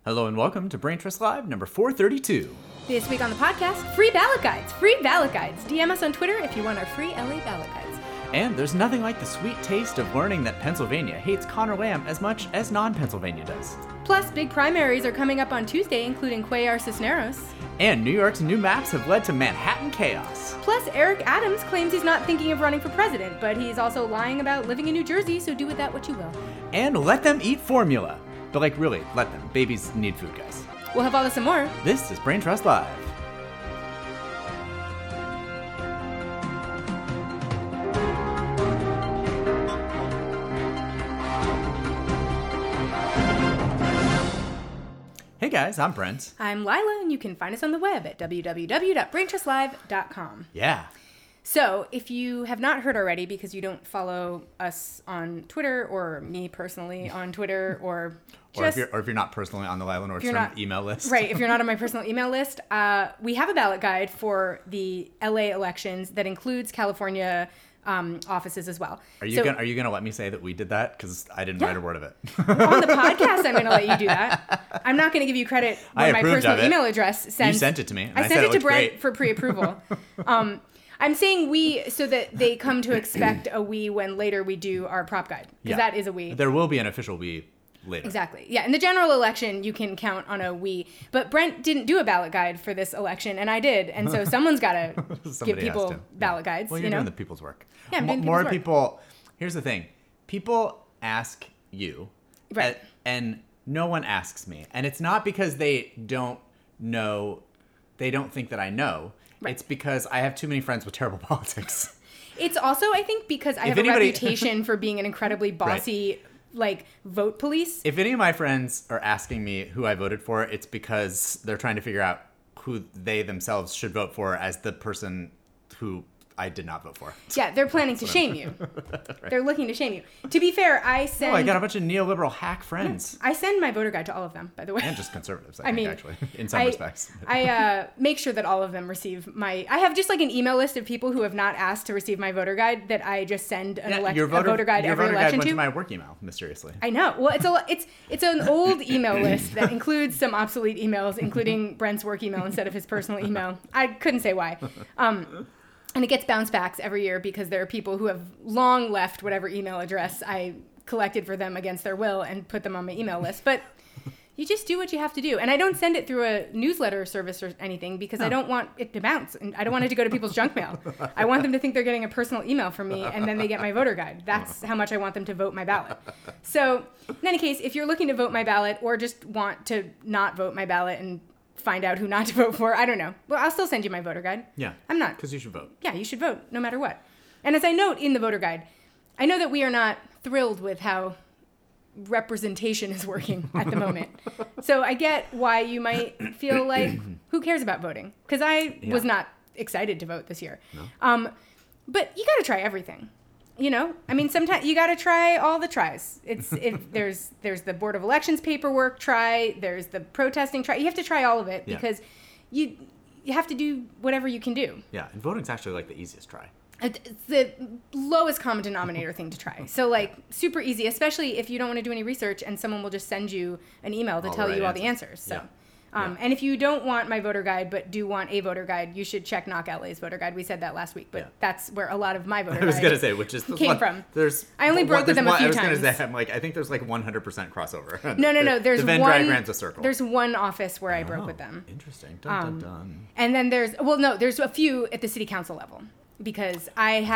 Hello and welcome to Brain Trust Live number 432. This week on the podcast, free ballot guides. Free ballot guides. DM us on Twitter if you want our free LA ballot guides. And there's nothing like the sweet taste of learning that Pennsylvania hates Connor Lamb as much as non-Pennsylvania does. Plus, big primaries are coming up on Tuesday, including Cuellar Cisneros. And New York's new maps have led to Manhattan chaos. Plus, Eric Adams claims he's not thinking of running for president, but he's also lying about living in New Jersey, so do with that what you will. And let them eat formula. But like, really, let them. Babies need food, guys. We'll have all this and more. This is Brain Trust Live. Hey guys, I'm Brent. I'm Lila, and you can find us on the web at www.braintrustlive.com. Yeah. So, if you have not heard already, because you don't follow us on Twitter, or me personally on Twitter, or if you're not personally on the Lila Nordstrom email list. Right, if you're not on my personal email list, we have a ballot guide for the LA elections that includes California offices as well. Are you gonna let me say that we did that? Because I didn't write a word of it. On the podcast, I'm gonna let you do that. I'm not gonna give you credit when my personal email address sends. You sent it to me. And I sent it to Brent for pre-approval. I'm saying we so that they come to expect a we when later we do our prop guide. Because that is a we. There will be an official we later. Exactly. Yeah. In the general election, you can count on a we. But Brent didn't do a ballot guide for this election, and I did. And so someone's got to give people ballot guides. Well, you're doing the people's work. Yeah, I'm doing the more people's people. Work. Here's the thing. People ask you. Right. And no one asks me. And it's not because they don't know. They don't think that I know. Right. It's because I have too many friends with terrible politics. It's also, I think, because I have a reputation for being an incredibly bossy, vote police. If any of my friends are asking me who I voted for, it's because they're trying to figure out who they themselves should vote for as the person who I did not vote for. Yeah, they're planning to shame you. Right. They're looking to shame you. To be fair, I got a bunch of neoliberal hack friends. I send my voter guide to all of them, by the way. And just conservatives, I think, actually, in some respects. I make sure that all of them receive I have just an email list of people who have not asked to receive my voter guide that I just send a voter guide every election to. Your voter guide went to my work email, mysteriously. I know. Well, it's an old email list that includes some obsolete emails, including Brent's work email instead of his personal email. I couldn't say why. And it gets bounce backs every year because there are people who have long left whatever email address I collected for them against their will and put them on my email list. But you just do what you have to do. And I don't send it through a newsletter service or anything because I don't want it to bounce. And I don't want it to go to people's junk mail. I want them to think they're getting a personal email from me and then they get my voter guide. That's how much I want them to vote my ballot. So in any case, if you're looking to vote my ballot or just want to not vote my ballot and find out who not to vote for, I don't know. Well, I'll still send you my voter guide. Yeah. I'm not. Because you should vote. Yeah, you should vote, no matter what. And as I note in the voter guide, I know that we are not thrilled with how representation is working at the moment. So I get why you might feel like, who cares about voting? Because I was not excited to vote this year. No. But you got to try everything. You know, I mean, sometimes you got to try all the tries. There's the Board of Elections paperwork try. There's the protesting try. You have to try all of it because you have to do whatever you can do. Yeah, and voting's actually the easiest try. It's the lowest common denominator thing to try. So super easy, especially if you don't want to do any research and someone will just send you an email to tell you all the answers. So. Yeah. And if you don't want my voter guide but do want a voter guide, you should check Knock LA's voter guide. We said that last week, but that's where a lot of my voter guide came from. I only broke with them a few times. I was going to say, I think there's 100% crossover. No. There's the Venn diagram's a circle. There's one office where I broke with them. Interesting. Dun, dun, dun. And then there's a few at the city council level. Because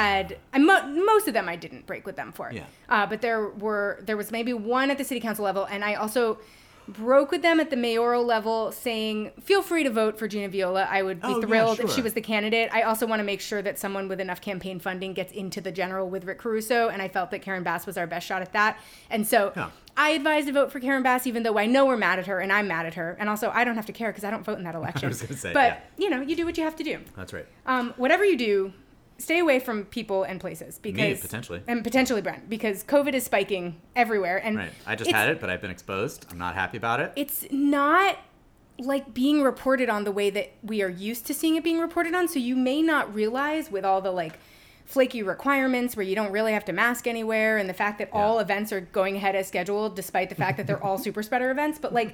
most of them I didn't break with them for. Yeah. But there was maybe one at the city council level, and I also broke with them at the mayoral level saying, feel free to vote for Gina Viola. I would be thrilled if she was the candidate. I also want to make sure that someone with enough campaign funding gets into the general with Rick Caruso, and I felt that Karen Bass was our best shot at that. And so I advised to vote for Karen Bass, even though I know we're mad at her, and I'm mad at her. And also, I don't have to care because I don't vote in that election. I was going to say, but, you do what you have to do. That's right. Whatever you do, stay away from people and places because potentially Brent, because COVID is spiking everywhere. And right. I just had it, but I've been exposed. I'm not happy about it. It's not being reported on the way that we are used to seeing it being reported on. So you may not realize with all the flaky requirements where you don't really have to mask anywhere and the fact that all events are going ahead as scheduled despite the fact that they're all super spreader events. But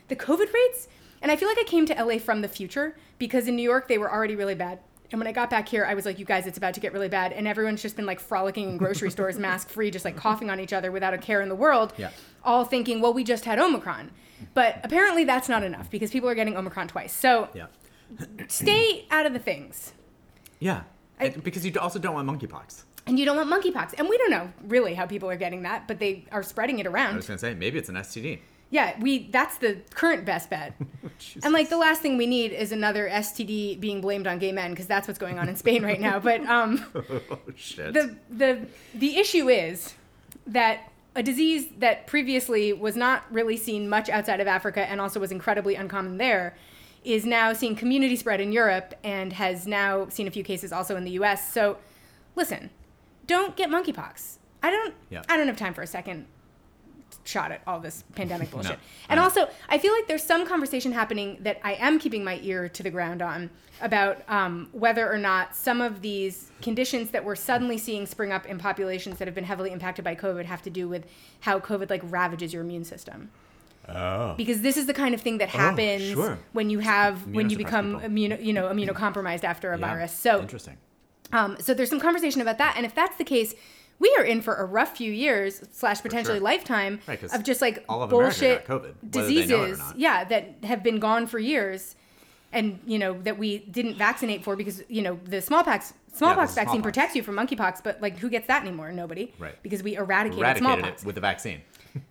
the COVID rates, and I feel like I came to LA from the future because in New York, they were already really bad. And when I got back here, I was like, you guys, it's about to get really bad. And everyone's just been like frolicking in grocery stores, mask free, just like coughing on each other without a care in the world, all thinking, well, we just had Omicron. But apparently that's not enough because people are getting Omicron twice. So stay out of the things. Yeah. Because you also don't want monkeypox. And you don't want monkeypox. And we don't know really how people are getting that, but they are spreading it around. I was going to say, maybe it's an STD. Yeah, that's the current best bet. And like the last thing we need is another STD being blamed on gay men because that's what's going on in Spain right now. But shit. The issue is that a disease that previously was not really seen much outside of Africa and also was incredibly uncommon there is now seeing community spread in Europe and has now seen a few cases also in the US. So listen, don't get monkeypox. I don't have time for a second shot at all this pandemic bullshit. And also, I feel like there's some conversation happening that I am keeping my ear to the ground on about whether or not some of these conditions that we're suddenly seeing spring up in populations that have been heavily impacted by COVID have to do with how COVID like ravages your immune system. Oh. Because this is the kind of thing that happens when you become immunocompromised after a virus. So interesting. So there's some conversation about that, and if that's the case, we are in for a rough few years / potentially lifetime of just like all of bullshit COVID, diseases, that have been gone for years, and that we didn't vaccinate for because the smallpox vaccine protects you from monkeypox, but like who gets that anymore? Nobody, right? Because we eradicated smallpox it with the vaccine.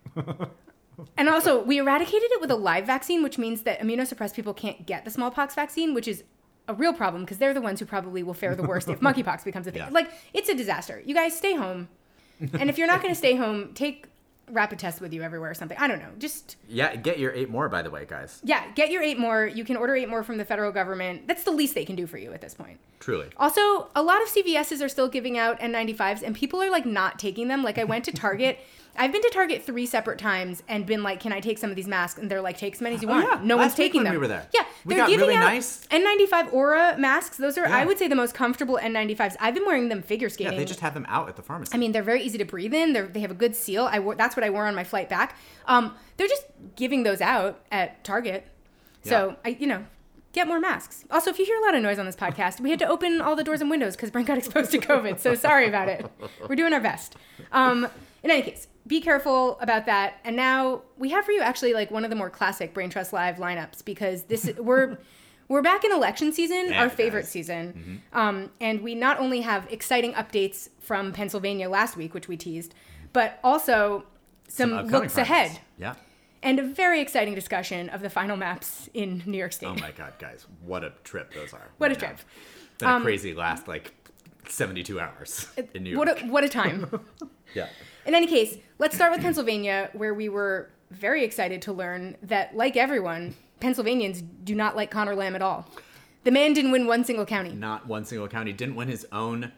And also, we eradicated it with a live vaccine, which means that immunosuppressed people can't get the smallpox vaccine, which is a real problem because they're the ones who probably will fare the worst if monkeypox becomes a thing. Yeah. Like, it's a disaster. You guys stay home. And if you're not going to stay home, take rapid tests with you everywhere or something. I don't know. Just... Yeah, get your 8 more, by the way, guys. Yeah, get your 8 more. You can order 8 more from the federal government. That's the least they can do for you at this point. Truly. Also, a lot of CVSs are still giving out N95s, and people are, like, not taking them. Like, I went to Target... I've been to Target 3 separate times and been like, can I take some of these masks? And they're like, take as many as you want. Yeah. No one's taking them. We were there. Yeah. They're giving really out nice N95 Aura masks. Those are, I would say, the most comfortable N95s. I've been wearing them figure skating. Yeah, they just have them out at the pharmacy. I mean, they're very easy to breathe in. They have a good seal. That's what I wore on my flight back. They're just giving those out at Target. So, get more masks. Also, if you hear a lot of noise on this podcast, we had to open all the doors and windows because Brent got exposed to COVID. So sorry about it. We're doing our best. In any case, be careful about that. And now we have for you actually like one of the more classic Brain Trust Live lineups because we're back in election season, our favorite season. Mm-hmm. And we not only have exciting updates from Pennsylvania last week, which we teased, but also some looks ahead. Yeah. And a very exciting discussion of the final maps in New York State. Oh my God, guys. What a trip those are. What a trip. It's been a crazy last 72 hours in New York. What a time. Yeah. In any case, let's start with Pennsylvania, where we were very excited to learn that, like everyone, Pennsylvanians do not like Conor Lamb at all. The man didn't win one single county. Not one single county. Didn't win his own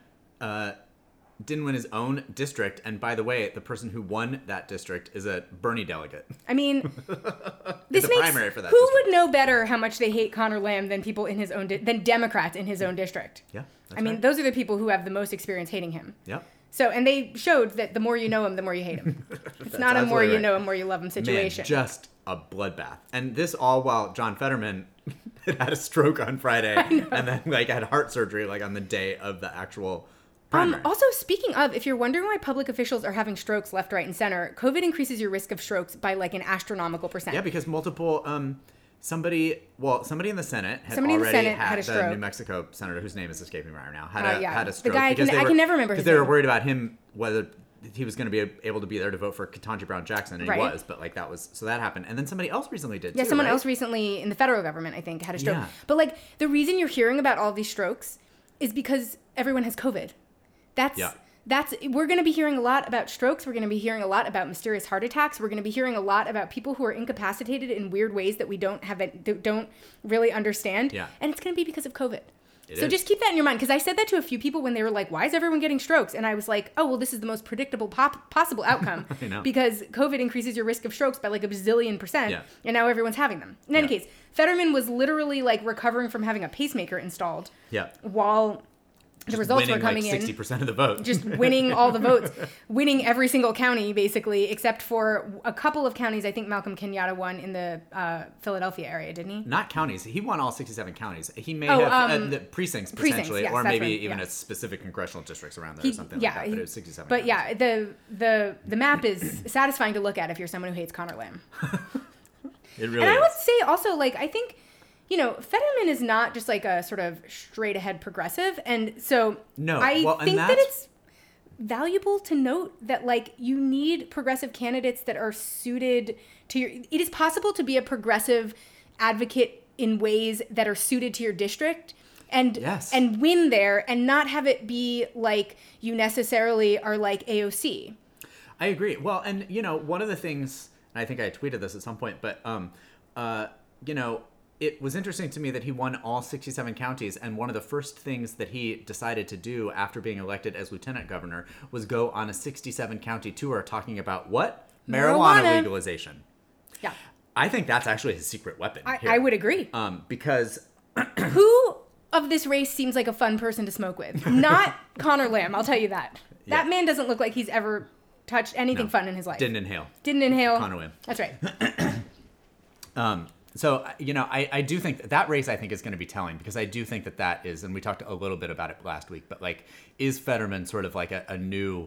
district. And by the way, the person who won that district is a Bernie delegate. I mean, this makes primary for that who district. would know better how much they hate Conor Lamb than people in his own than Democrats in his own district. Yeah, I mean, those are the people who have the most experience hating him. Yep. So, and they showed that the more you know him, the more you hate him. It's not a more you know him, more you love him situation. Man, just a bloodbath. And this all while John Fetterman had a stroke on Friday and then had heart surgery on the day of the actual primary. Also, speaking of, if you're wondering why public officials are having strokes left, right, and center, COVID increases your risk of strokes by an astronomical percent. Yeah, because multiple... Somebody in the Senate had had a stroke. The New Mexico senator, whose name is escaping right now, had a stroke. The guy, I can never remember his name. Because they were worried about him, whether he was going to be able to be there to vote for Ketanji Brown Jackson, and he was, but that happened. And then somebody else recently did, too, someone else recently in the federal government, I think, had a stroke. Yeah. But, the reason you're hearing about all these strokes is because everyone has COVID. We're going to be hearing a lot about strokes. We're going to be hearing a lot about mysterious heart attacks. We're going to be hearing a lot about people who are incapacitated in weird ways that we don't really understand. Yeah. And it's going to be because of COVID. So just keep that in your mind, because I said that to a few people when they were like, why is everyone getting strokes? And I was like, oh, well, this is the most predictable possible outcome. I know. Because COVID increases your risk of strokes by a bazillion %. Yeah. And now everyone's having them. In any case, Fetterman was literally recovering from having a pacemaker installed. Yeah. While the results were coming like 60% of the vote. Just winning all the votes, winning every single county, basically, except for a couple of counties. I think Malcolm Kenyatta won in the Philadelphia area, didn't he? Not counties. He won all 67 counties. He may have the precincts, potentially, yes, or maybe right, even a specific congressional districts around there or something like that. But it was 67 But counties. the map is satisfying to look at if you're someone who hates Conor Lamb. It really And I is. would say also, like, I think, you know, Fetterman is not just like a sort of straight ahead progressive. And so I think that it's valuable to note that, like, you need progressive candidates that are suited to your, it is possible to be a progressive advocate in ways that are suited to your district and win there and not have it be like you necessarily are like AOC. I agree. Well, and, you know, one of the things, and I think I tweeted this at some point, but, you know, it was interesting to me that he won all 67 counties, and one of the first things that he decided to do after being elected as lieutenant governor was go on a 67 county tour talking about what? Marijuana legalization. Yeah. I think that's actually his secret weapon. I would agree. Because who of this race seems like a fun person to smoke with? Not Conor Lamb, I'll tell you that. That man doesn't look like he's ever touched anything fun in his life. Didn't inhale. Conor Lamb. That's right. So, you know, I do think that race, I think, is going to be telling, because I do think that is, and we talked a little bit about it last week, but, like, is Fetterman sort of like a new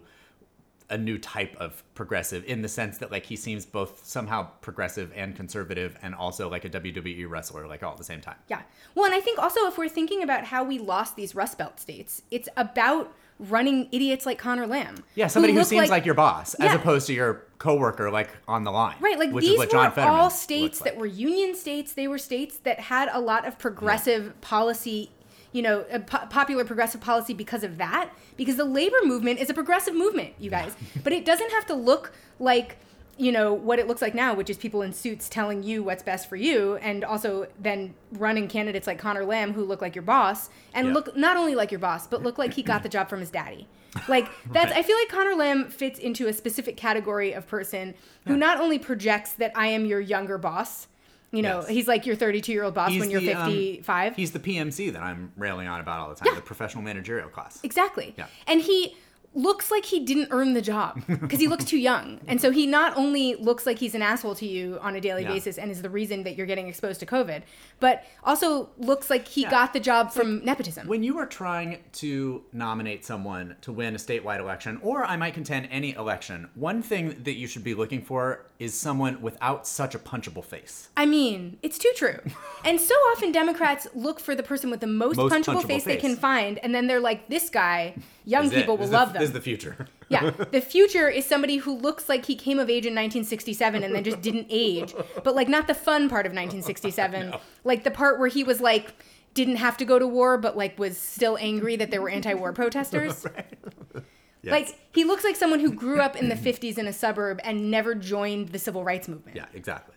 type of progressive, in the sense that, like, he seems both somehow progressive and conservative and also like a WWE wrestler, like, all at the same time. Yeah. Well, and I think also if we're thinking about how we lost these Rust Belt states, it's about running idiots like Conor Lamb. Yeah, somebody who seems like your boss, as opposed to your coworker, like, on the line. Right, like, which these is what John were Fetterman all states like. that were union states. They were states that had a lot of progressive policy, you know, popular progressive policy because of that. Because the labor movement is a progressive movement, you guys. But it doesn't have to look like, you know, what it looks like now, which is people in suits telling you what's best for you, and also then running candidates like Conor Lamb who look like your boss, and look not only like your boss, but look like he got the job from his daddy. Like, that's, I feel like Conor Lamb fits into a specific category of person who not only projects that I am your younger boss, you know, he's like your 32-year-old boss when you're 55. He's the PMC that I'm railing on about all the time, the professional managerial class. Exactly. Yeah. And he looks like he didn't earn the job because he looks too young. And so he not only looks like he's an asshole to you on a daily basis and is the reason that you're getting exposed to COVID, but also looks like he got the job from nepotism. When you are trying to nominate someone to win a statewide election, or I might contend any election, one thing that you should be looking for is someone without such a punchable face. I mean, it's too true. And so often Democrats look for the person with the most punchable face they can find, and then they're like, this guy, young people will love them. This is the future. Yeah, the future is somebody who looks like he came of age in 1967 and then just didn't age, but, like, not the fun part of 1967, no. Like the part where he was like, didn't have to go to war, but, like, was still angry that there were anti-war protesters. Right. Yes. Like, he looks like someone who grew up in the 50s in a suburb and never joined the civil rights movement. Yeah, exactly.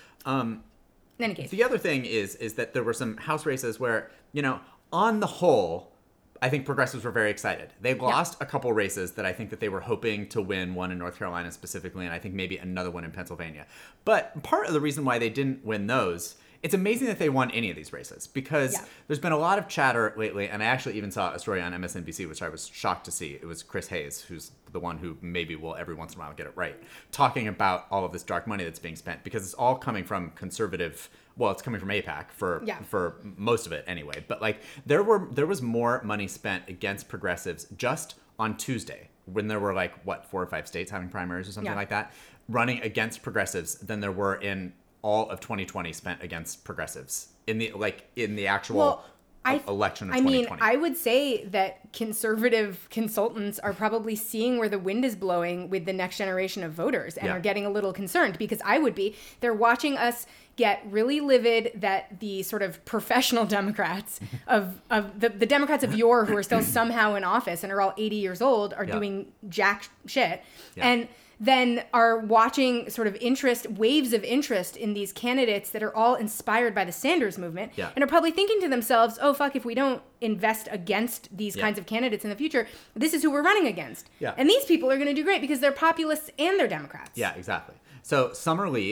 In any case. The other thing is that there were some House races where, you know, on the whole, I think progressives were very excited. They lost a couple races that I think that they were hoping to win, one in North Carolina specifically, and I think maybe another one in Pennsylvania. But part of the reason why they didn't win those, it's amazing that they won any of these races, because there's been a lot of chatter lately, and I actually even saw a story on MSNBC, which I was shocked to see. It was Chris Hayes, who's the one who maybe will every once in a while get it right, talking about all of this dark money that's being spent, because it's all coming from conservative. Well, it's coming from AIPAC for most of it anyway. But, like, there was more money spent against progressives just on Tuesday, when there were, like, 4 or 5 states having primaries or something like that, running against progressives, than there were in all of 2020 spent against progressives in the actual election of 2020. I mean, I would say that conservative consultants are probably seeing where the wind is blowing with the next generation of voters and are getting a little concerned, because I would be. They're watching us get really livid that the sort of professional Democrats of the Democrats of yore, who are still somehow in office and are all 80 years old, are doing jack shit. Yeah. And then are watching sort of waves of interest in these candidates that are all inspired by the Sanders movement, and are probably thinking to themselves, oh, fuck, if we don't invest against these kinds of candidates in the future, this is who we're running against. Yeah. And these people are going to do great because they're populists and they're Democrats. Yeah, exactly. So Summer Lee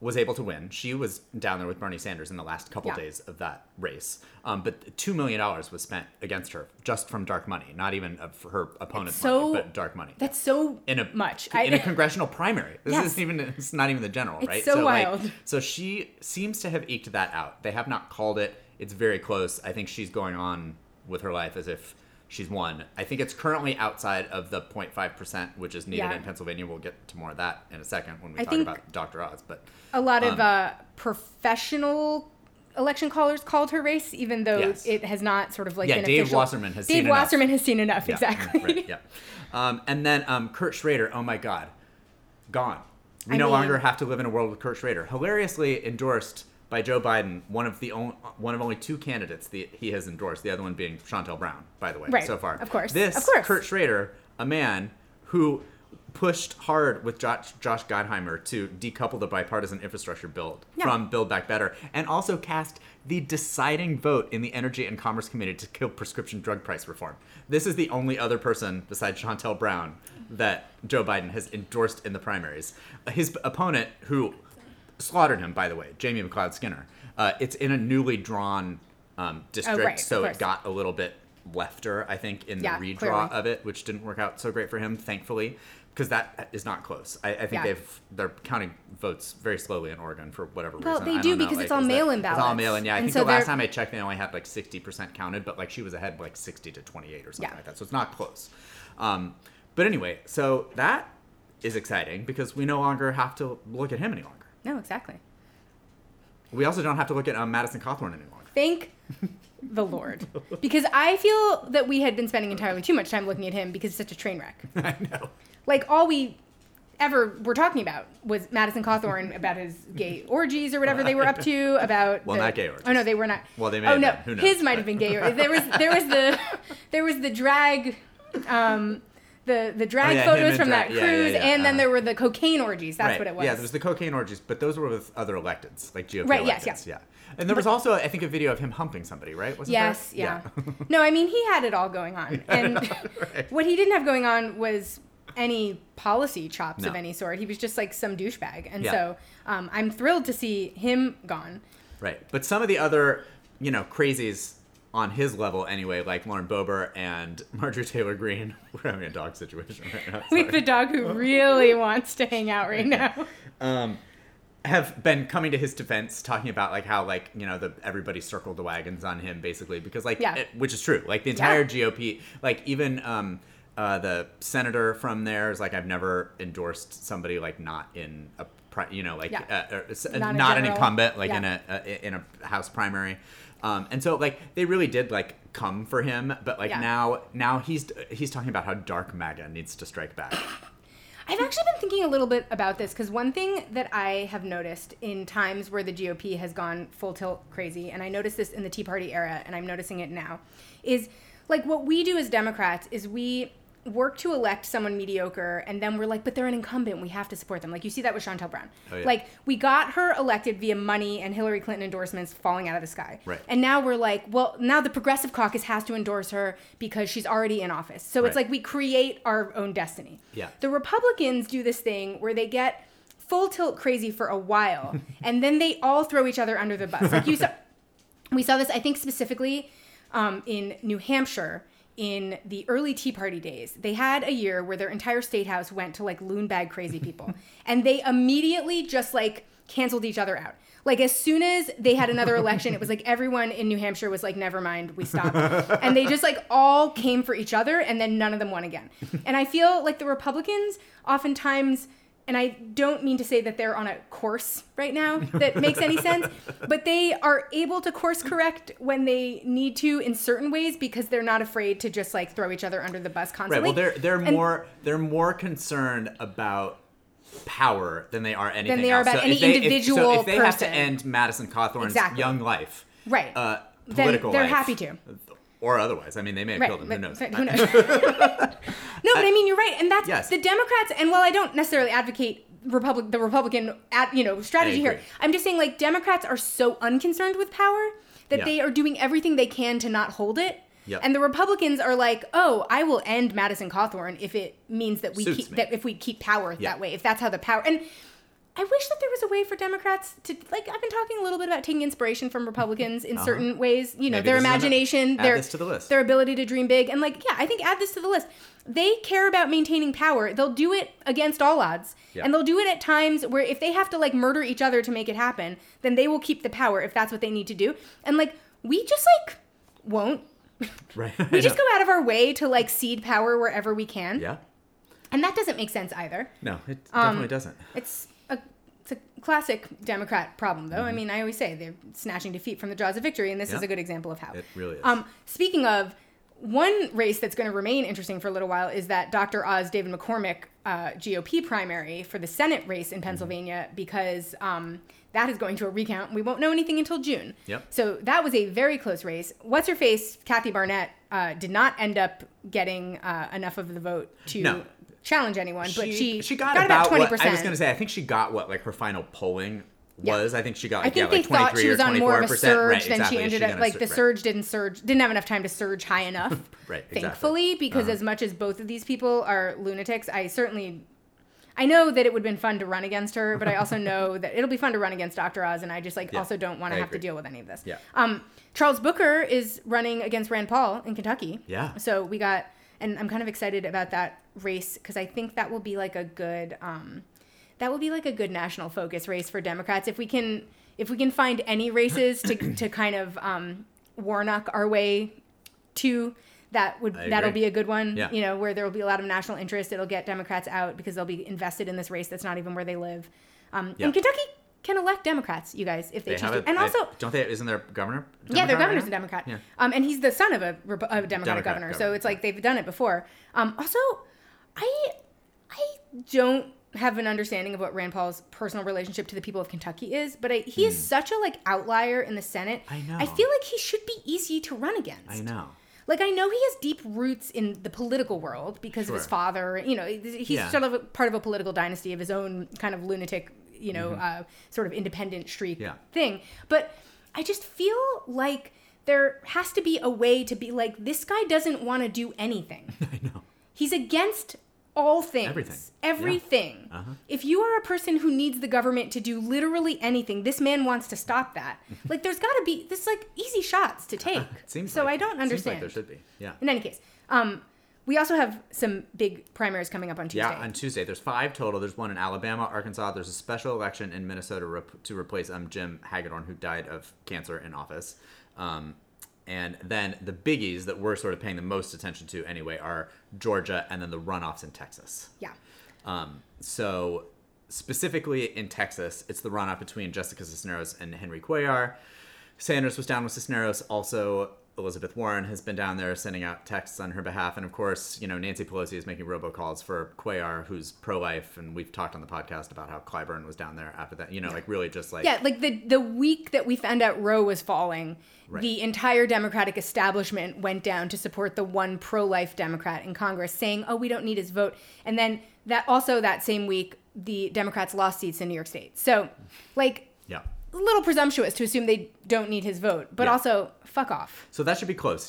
was able to win. She was down there with Bernie Sanders in the last couple days of that race. But $2 million was spent against her just from dark money, not even for her opponent's money, but dark money. That's so much. In a congressional primary. It's not even the general, right? It's so wild. So she seems to have eked that out. They have not called it. It's very close. I think she's going on with her life as if she's won. I think it's currently outside of the 0.5%, which is needed in Pennsylvania. We'll get to more of that in a second when we talk about Dr. Oz. But a lot of professional election callers called her race, even though it has not sort of like been Dave official. Wasserman has seen enough. Dave Wasserman has seen enough, exactly. Right, yeah. And then Kurt Schrader, oh my God, gone. We no longer have to live in a world with Kurt Schrader. Hilariously endorsed by Joe Biden, one of only two candidates he has endorsed, the other one being Shontel Brown, by the way, so far. Of course. Kurt Schrader, a man who pushed hard with Josh Gottheimer to decouple the bipartisan infrastructure bill from Build Back Better, and also cast the deciding vote in the Energy and Commerce Committee to kill prescription drug price reform. This is the only other person besides Shontel Brown that Joe Biden has endorsed in the primaries. His opponent, who slaughtered him, by the way, Jamie McLeod Skinner. It's in a newly drawn district, so it got a little bit lefter, I think, in the redraw of it, which didn't work out so great for him, thankfully, because that is not close. I think they're counting votes very slowly in Oregon for whatever reason. Well, they do because it's all mail-in ballots. It's all mail-in, yeah. I think the last time I checked, they only had like 60% counted, but like she was ahead like 60 to 28 or something like that, so it's not close. But anyway, so that is exciting because we no longer have to look at him any longer. No, exactly. We also don't have to look at Madison Cawthorn any longer. Thank the Lord. Because I feel that we had been spending entirely too much time looking at him because he's such a train wreck. I know. Like, all we ever were talking about was Madison Cawthorn about his gay orgies or whatever they were up to, about not gay orgies. Oh, no, they were not. Well, they may have been. Who knows? His might have been gay orgies. There was the drag... The drag photos from that cruise, and then there were the cocaine orgies. That's what it was. Yeah, there's the cocaine orgies, but those were with other electeds, like GOP electeds. Yes. Yeah. And there was also, I think, a video of him humping somebody, right? Wasn't there? Yeah. No, I mean, he had it all going on. And what he didn't have going on was any policy chops of any sort. He was just like some douchebag. And so I'm thrilled to see him gone. Right. But some of the other, crazies on his level anyway, like Lauren Boebert and Marjorie Taylor Greene. We're having a dog situation right now. We have the dog who really wants to hang out right now. Have been coming to his defense, talking about like how everybody circled the wagons on him basically because which is true. Like the entire GOP, like even the senator from there is like, I've never endorsed somebody like not in a not an incumbent like in a House primary. And so like they really did like come for him, but like now he's talking about how dark MAGA needs to strike back. I've actually been thinking a little bit about this because one thing that I have noticed in times where the GOP has gone full tilt crazy, and I noticed this in the Tea Party era, and I'm noticing it now, is like what we do as Democrats is we work to elect someone mediocre, and then we're like, but they're an incumbent, we have to support them. Like, you see that with Shontel Brown. Oh, yeah. Like, we got her elected via money and Hillary Clinton endorsements falling out of the sky. Right. And now we're like, well, now the Progressive Caucus has to endorse her because she's already in office. So it's like we create our own destiny. Yeah. The Republicans do this thing where they get full tilt crazy for a while, and then they all throw each other under the bus. Like we saw this, I think, specifically in New Hampshire. In the early Tea Party days, they had a year where their entire state house went to like loon bag crazy people. And they immediately just like canceled each other out. Like as soon as they had another election, it was like everyone in New Hampshire was like, never mind, we stopped. And they just like all came for each other and then none of them won again. And I feel like the Republicans oftentimes, and I don't mean to say that they're on a course right now that makes any sense, but they are able to course correct when they need to in certain ways because they're not afraid to just like throw each other under the bus constantly. Right. Well, they're more concerned about power than they are anything else. Than they are about any individual person. So if they have to end Madison Cawthorn's young life, right, political then they're life, happy to. Or otherwise. I mean, they may have killed him. Who knows? Who knows? No, but I mean, you're right. And that's the Democrats. And while I don't necessarily advocate the Republican strategy here, I'm just saying like Democrats are so unconcerned with power that they are doing everything they can to not hold it. Yep. And the Republicans are like, oh, I will end Madison Cawthorn if it means that if we keep power that way, if that's how the power. And I wish that there was a way for Democrats to, like, I've been talking a little bit about taking inspiration from Republicans in certain ways, you know, Maybe their this is imagination, add this to the list. their ability to dream big. And, like, yeah, I think add this to the list. They care about maintaining power. They'll do it against all odds. Yeah. And they'll do it at times where if they have to, like, murder each other to make it happen, then they will keep the power if that's what they need to do. And, like, we just, like, won't. Right. We just go out of our way to, like, cede power wherever we can. Yeah. And that doesn't make sense either. No, it definitely doesn't. It's a classic Democrat problem, though. I mean, I always say they're snatching defeat from the jaws of victory, and this is a good example of how. It really is. Speaking of, one race that's going to remain interesting for a little while is that Dr. Oz David McCormick GOP primary for the Senate race in Pennsylvania, because that is going to a recount. We won't know anything until June. Yep. So that was a very close race. What's-her-face, Kathy Barnett, did not end up getting enough of the vote to challenge anyone, but she got about 20%. I was going to say, I think she got like her final polling was. I think she got like, I think they thought 23 she was or 24%. on more of a surge right, than exactly. she ended up. Like the surge didn't have enough time to surge high enough. Right, exactly. Thankfully, because as much as both of these people are lunatics, I know that it would have been fun to run against her, but I also know that it'll be fun to run against Dr. Oz, and I just also don't want to have to deal with any of this. Yeah. Charles Booker is running against Rand Paul in Kentucky. Yeah. So we got, and I'm kind of excited about that race because I think that will be like a good, national focus race for Democrats. If we can find any races to kind of Warnock our way to, that'll be a good one. Yeah. You know, where there will be a lot of national interest. It'll get Democrats out because they'll be invested in this race that's not even where they live. And Kentucky can elect Democrats, you guys, if they choose to. And also, isn't their governor? Their governor's a Democrat. Yeah. And he's the son of a Democratic governor. So it's like they've done it before. Also, I don't have an understanding of what Rand Paul's personal relationship to the people of Kentucky is, but he is such a outlier in the Senate. I know. I feel like he should be easy to run against. I know. Like, I know he has deep roots in the political world because of his father. You know, he's sort of a part of a political dynasty of his own kind of lunatic, sort of independent streak thing. But I just feel like there has to be a way to be like, this guy doesn't want to do anything. I know. He's against all things. Everything. Yeah. If you are a person who needs the government to do literally anything, this man wants to stop that. Like, there's got to be this easy shots to take. I don't understand. Seems like there should be. Yeah. In any case, we also have some big primaries coming up on Tuesday. Yeah, on Tuesday. There's 5 total. There's one in Alabama, Arkansas. There's a special election in Minnesota to replace Jim Hagedorn, who died of cancer in office. And then the biggies that we're sort of paying the most attention to anyway are Georgia and then the runoffs in Texas. Yeah. So specifically in Texas, it's the runoff between Jessica Cisneros and Henry Cuellar. Sanders was down with Cisneros. Also, Elizabeth Warren has been down there sending out texts on her behalf. And of course, Nancy Pelosi is making robocalls for Cuellar, who's pro-life. And we've talked on the podcast about how Clyburn was down there after that. Really just like... Yeah, like the week that we found out Roe was falling, the entire Democratic establishment went down to support the one pro-life Democrat in Congress, saying, we don't need his vote. And then that same week, the Democrats lost seats in New York State. So, Yeah. a little presumptuous to assume they don't need his vote, but also fuck off. So that should be close.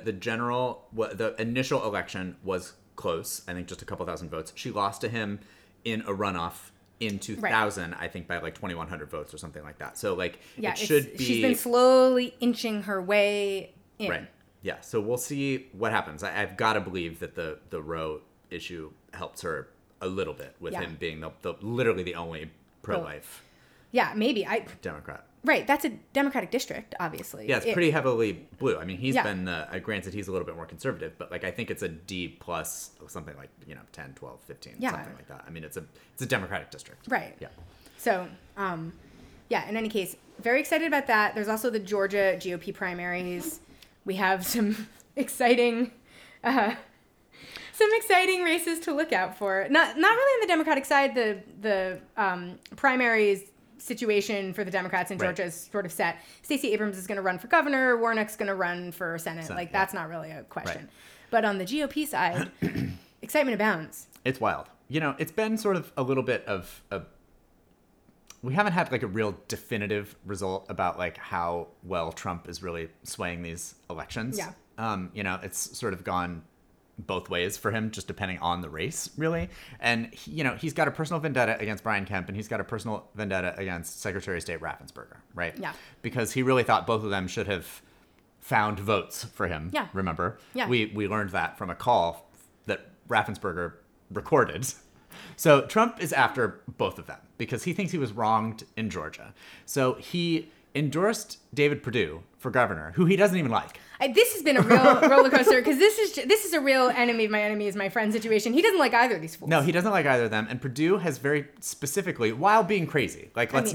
The initial election was close. I think just a couple thousand votes. She lost to him in a runoff in 2000, I think by 2,100 votes or something like that. So it should be. She's been slowly inching her way in. Right. Yeah. So we'll see what happens. I've got to believe that the Roe issue helps her a little bit with him being the literally the only pro-life. Yeah, maybe. Democrat. Right, that's a Democratic district, obviously. Yeah, it's pretty heavily blue. I mean, he's been, granted, he's a little bit more conservative, but I think it's a D plus something 10, 12, 15, something like that. I mean, it's a Democratic district. Right. Yeah. So, in any case, very excited about that. There's also the Georgia GOP primaries. We have some exciting races to look out for. Not really on the Democratic side. The primaries situation for the Democrats in Georgia is sort of set. Stacey Abrams is going to run for governor. Warnock's going to run for Senate. That's not really a question. Right. But on the GOP side, excitement abounds. It's wild. It's been sort of a little bit of we haven't had a real definitive result about how well Trump is really swaying these elections. Yeah. It's sort of gone both ways for him, just depending on the race, really. And, he's got a personal vendetta against Brian Kemp, and he's got a personal vendetta against Secretary of State Raffensperger, right? Yeah. Because he really thought both of them should have found votes for him, Yeah. remember? Yeah. We learned that from a call that Raffensperger recorded. So Trump is after both of them because he thinks he was wronged in Georgia. So he endorsed David Perdue for governor, who he doesn't even like. This has been a real roller coaster because this is a real enemy of my enemy is my friend situation. He doesn't like either of these fools. No, he doesn't like either of them. And Perdue has very specifically, while being crazy, we're talking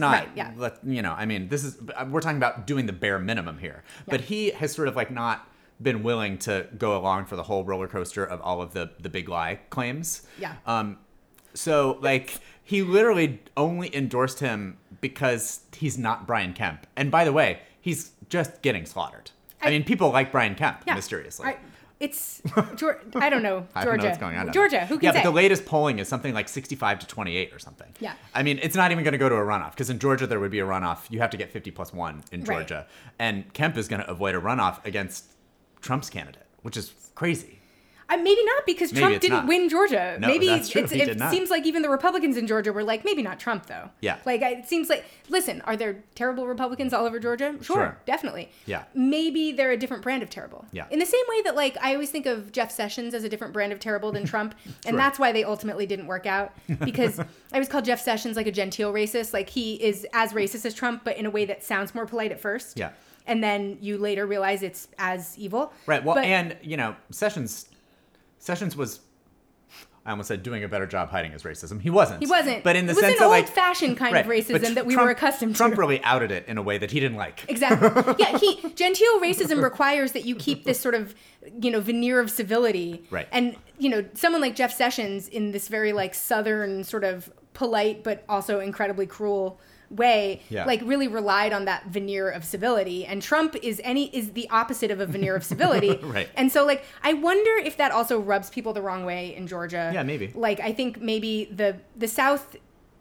about doing the bare minimum here. Yeah. But he has sort of not been willing to go along for the whole roller coaster of all of the big lie claims. Yeah. So he literally only endorsed him because he's not Brian Kemp. And by the way, he's just getting slaughtered. I mean, people like Brian Kemp, mysteriously. I don't know, Georgia. I don't know what's going on. Georgia, who can say? Yeah, but the latest polling is something like 65-28 or something. Yeah. I mean, it's not even going to go to a runoff, because in Georgia there would be a runoff. You have to get 50+1 in Georgia. Right. And Kemp is going to avoid a runoff against Trump's candidate, which is crazy. Maybe not, because Trump didn't win Georgia. No, maybe that's true. It seems like even the Republicans in Georgia were like, maybe not Trump, though. Yeah. It seems like, listen, are there terrible Republicans all over Georgia? Sure. Definitely. Yeah. Maybe they're a different brand of terrible. Yeah. In the same way that, I always think of Jeff Sessions as a different brand of terrible than Trump. And that's why they ultimately didn't work out. Because I always call Jeff Sessions a genteel racist. He is as racist as Trump, but in a way that sounds more polite at first. Yeah. And then you later realize it's as evil. Right. Well, and, Sessions was, I almost said, doing a better job hiding his racism. He wasn't. But in the sense that, of old-fashioned kind of racism that we were accustomed to. Trump really outed it in a way that he didn't like. Exactly. Yeah, genteel racism requires that you keep this sort of, veneer of civility. Right. And, someone like Jeff Sessions in this very, southern sort of polite but also incredibly cruel way, really relied on that veneer of civility. And Trump is the opposite of a veneer of civility. Right. And so, I wonder if that also rubs people the wrong way in Georgia. Yeah, maybe. I think maybe the South,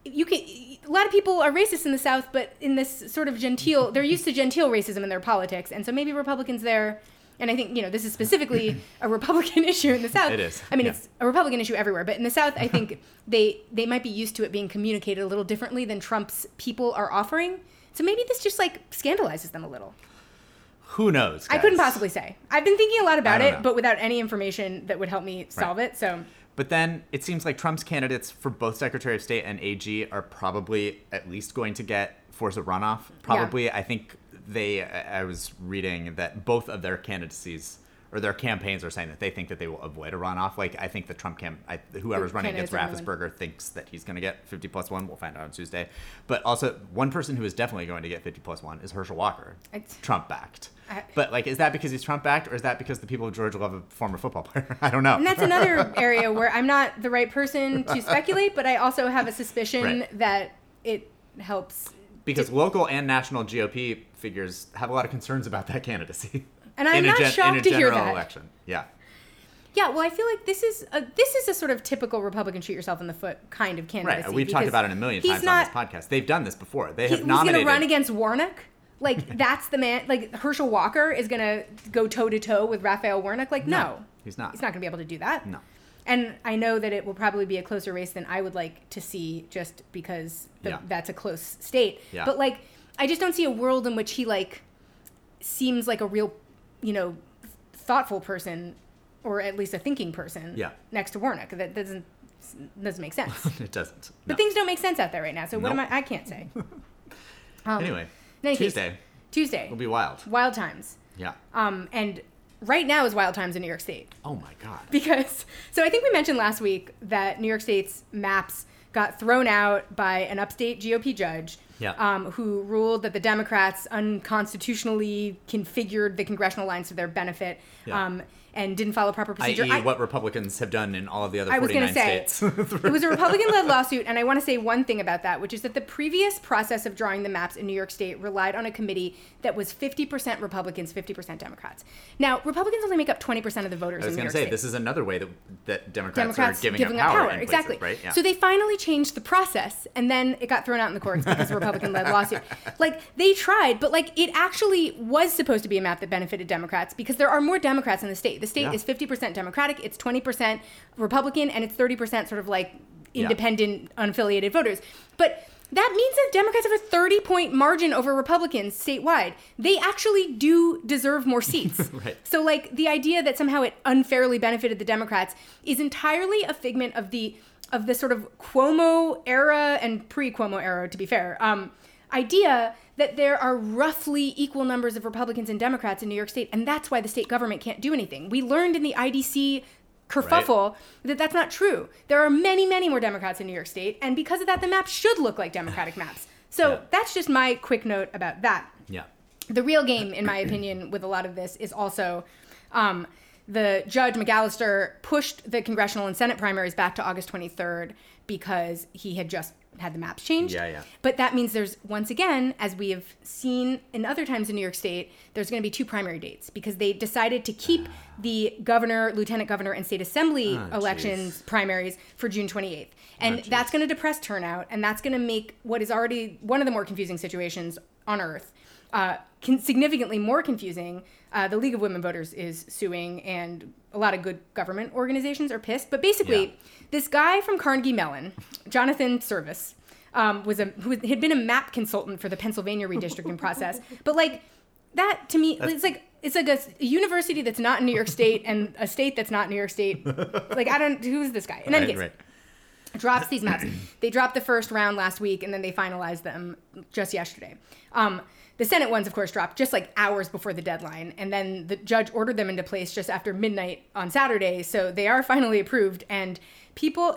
a lot of people are racist in the South, but in this sort of genteel, they're used to genteel racism in their politics. And so maybe Republicans there, and I think, this is specifically a Republican issue in the South. It is. I mean, it's a Republican issue everywhere. But in the South, I think they might be used to it being communicated a little differently than Trump's people are offering. So maybe this just, scandalizes them a little. Who knows, guys? I couldn't possibly say. I've been thinking a lot about it, but without any information that would help me solve it. So. But then it seems like Trump's candidates for both Secretary of State and AG are probably at least going to force a runoff. Probably, yeah. I think I was reading that both of their candidacies or their campaigns are saying that they think that they will avoid a runoff. I think the Trump whoever's running against Raffensperger thinks that he's going to get 50+1. We'll find out on Tuesday. But also, one person who is definitely going to get 50+1 is Herschel Walker, Trump-backed. But, is that because he's Trump-backed, or is that because the people of Georgia love a former football player? I don't know. And that's another area where I'm not the right person to speculate, but I also have a suspicion that it helps. Because local and national GOP figures have a lot of concerns about that candidacy. And I'm not shocked to hear that. In a general election, yeah. Yeah, well, I feel like this is a sort of typical Republican shoot yourself in the foot kind of candidacy. Right, we've talked about it a million times on this podcast. They've done this before. They have nominated. He's going to run against Warnock. That's the man. Herschel Walker is going to go toe-to-toe with Raphael Warnock. No. He's not. He's not going to be able to do that. No. And I know that it will probably be a closer race than I would like to see just because that's a close state. Yeah. But, I just don't see a world in which he, seems like a real, thoughtful person, or at least a thinking person next to Warnock. That doesn't make sense. It doesn't. No. But things don't make sense out there right now, so what am I can't say. Anyway, Tuesday will be wild. Wild times. Yeah. And right now is wild times in New York State. Oh my God. So I think we mentioned last week that New York State's maps got thrown out by an upstate GOP judge who ruled that the Democrats unconstitutionally configured the congressional lines to their benefit. And didn't follow proper procedure. I.e. what Republicans have done in all of the other 49 states. It was a Republican-led lawsuit, and I want to say one thing about that, which is that the previous process of drawing the maps in New York State relied on a committee that was 50% Republicans, 50% Democrats. Now, Republicans only make up 20% of the voters in New York State. This is another way that Democrats are giving up power. Exactly. Places, right? Yeah. So they finally changed the process, and then it got thrown out in the courts because of a Republican-led lawsuit. They tried, but it actually was supposed to be a map that benefited Democrats because there are more Democrats in the state. The state is 50% Democratic, it's 20% Republican, and it's 30% sort of like independent, unaffiliated voters. But that means that Democrats have a 30-point margin over Republicans statewide. They actually do deserve more seats. Right. So, like, the idea that somehow it unfairly benefited the Democrats is entirely a figment of the sort of Cuomo era and pre-Cuomo era, to be fair, idea that there are roughly equal numbers of Republicans and Democrats in New York State, and that's why the state government can't do anything. We learned in the IDC kerfuffle that that's not true. There are many, many more Democrats in New York State, and because of that, the maps should look like Democratic maps. So that's just my quick note about that. Yeah. The real game, in my opinion, with a lot of this is also the Judge McAllister pushed the congressional and Senate primaries back to August 23rd because he had just had the maps changed. Yeah. But that means there's, once again, as we have seen in other times in New York State, there's going to be 2 primary dates because they decided to keep the governor, lieutenant governor, and state assembly elections primaries for June 28th. And that's going to depress turnout, and that's going to make what is already one of the more confusing situations on earth significantly more confusing. The League of Women Voters is suing, and a lot of good government organizations are pissed. But basically, this guy from Carnegie Mellon, Jonathan Service, who had been a map consultant for the Pennsylvania redistricting process. But like that to me, it's like a university that's not in New York State and a state that's not New York State. Like who's this guy? In any case. Drops these maps. They dropped the first round last week, and then they finalized them just yesterday. The Senate ones, of course, dropped just like hours before the deadline, and then the judge ordered them into place just after midnight on Saturday. So they are finally approved, and people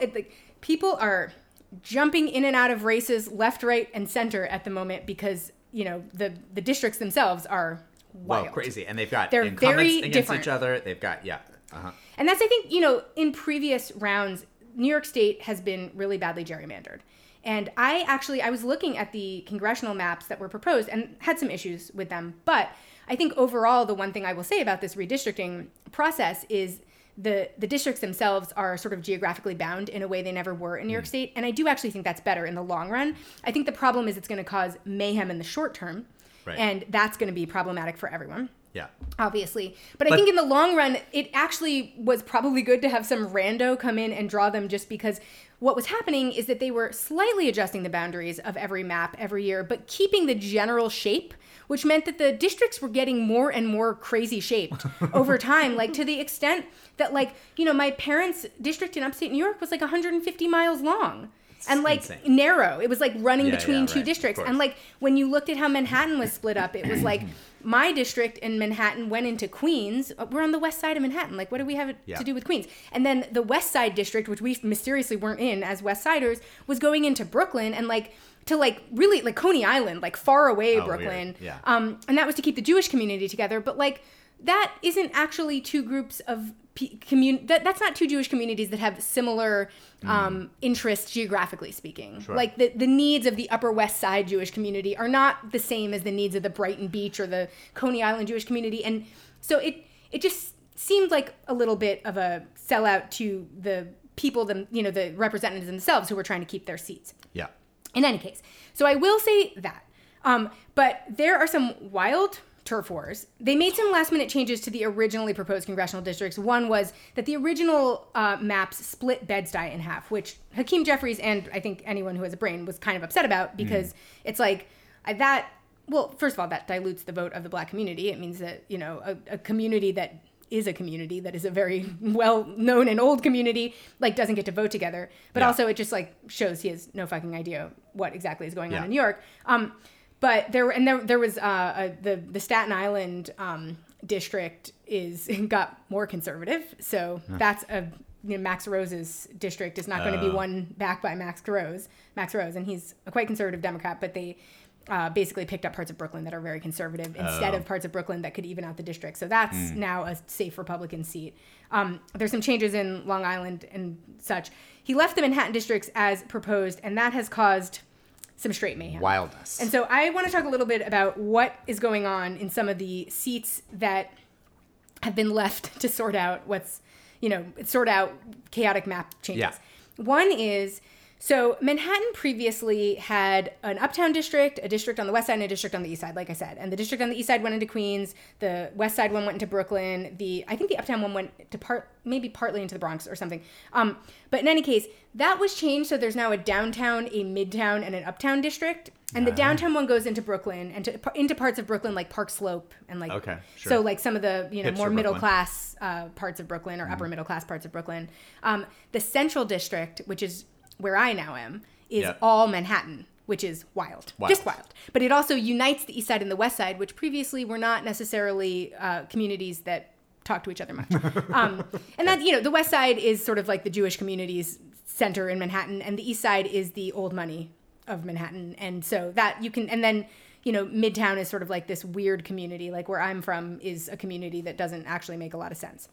are jumping in and out of races left, right, and center at the moment because the districts themselves are wild, well, crazy, and they're incumbents very against different. each other. They've got and that's, I think, in previous rounds, New York State has been really badly gerrymandered. And I was looking at the congressional maps that were proposed and had some issues with them. But I think overall, the one thing I will say about this redistricting process is the districts themselves are sort of geographically bound in a way they never were in New York State. And I do actually think that's better in the long run. I think the problem is it's going to cause mayhem in the short term. Right. And that's going to be problematic for everyone. Yeah. Obviously. But I think in the long run, it actually was probably good to have some rando come in and draw them, just because what was happening is that they were slightly adjusting the boundaries of every map every year, but keeping the general shape, which meant that the districts were getting more and more crazy shaped over time, like to the extent that, like, my parents' district in upstate New York was like 150 miles long. And like insane. Narrow. It was like running between two districts. And like when you looked at how Manhattan was split up, it was like my district in Manhattan went into Queens. We're on the west side of Manhattan. Like, what do we have to do with Queens? And then the west side district, which we mysteriously weren't in as West Siders, was going into Brooklyn and like to like really like Coney Island, like far away Brooklyn. Yeah. And that was to keep the Jewish community together. But like that isn't actually two groups of that's not two Jewish communities that have similar interests geographically speaking. Sure. Like the needs of the Upper West Side Jewish community are not the same as the needs of the Brighton Beach or the Coney Island Jewish community. And so it just seemed like a little bit of a sellout to the people, the representatives themselves who were trying to keep their seats. Yeah. In any case, so I will say that. But there are some wild turf wars. They made some last minute changes to the originally proposed congressional districts. One was that the original maps split Bed-Stuy in half, which Hakeem Jeffries and I think anyone who has a brain was kind of upset about, because it's like well, first of all, that dilutes the vote of the Black community. It means that, a community that is a community that is a very well-known and old community, like, doesn't get to vote together. But also it just like shows he has no fucking idea what exactly is going on in New York. But there was the Staten Island district got more conservative, so that's Max Rose's district is not going to be won back by Max Rose, and he's a quite conservative Democrat. But they basically picked up parts of Brooklyn that are very conservative instead of parts of Brooklyn that could even out the district. So that's now a safe Republican seat. There's some changes in Long Island and such. He left the Manhattan districts as proposed, and that has caused some straight mayhem. Wildness. And so I want to talk a little bit about what is going on in some of the seats that have been left to sort out chaotic map changes. Yeah. One is So Manhattan previously had an uptown district, a district on the west side, and a district on the east side, like I said. And the district on the east side went into Queens. The west side one went into Brooklyn. I think the uptown one went to maybe partly into the Bronx or something. But in any case, that was changed. So there's now a downtown, a midtown, and an uptown district. And the downtown one goes into Brooklyn and into parts of Brooklyn like Park Slope and like so like some of the more middle class parts of Brooklyn or upper middle class parts of Brooklyn. The central district, which is where I now am, is all Manhattan, which is wild. Just wild. But it also unites the east side and the west side, which previously were not necessarily communities that talk to each other much. And that, the west side is sort of like the Jewish community's center in Manhattan, and the east side is the old money of Manhattan. And so that you can, and then, Midtown is sort of like this weird community, like where I'm from is a community that doesn't actually make a lot of sense.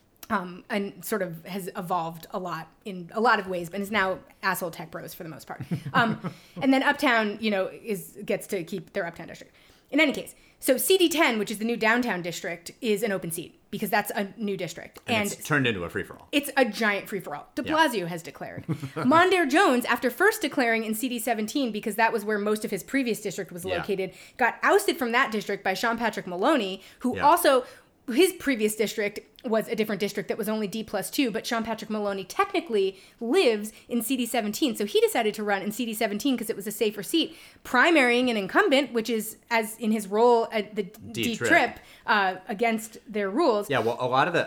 And sort of has evolved a lot in a lot of ways, but is now asshole tech bros for the most part. And then Uptown, gets to keep their Uptown district. In any case, so CD10, which is the new downtown district, is an open seat because that's a new district. And it's turned into a free-for-all. It's a giant free-for-all. De Blasio has declared. Mondaire Jones, after first declaring in CD17, because that was where most of his previous district was located, got ousted from that district by Sean Patrick Maloney, who also... His previous district was a different district that was only D+2, but Sean Patrick Maloney technically lives in CD17. So he decided to run in CD17 because it was a safer seat, primarying an incumbent, which is, as in his role at the D-Trip, against their rules. Yeah, well, a lot of the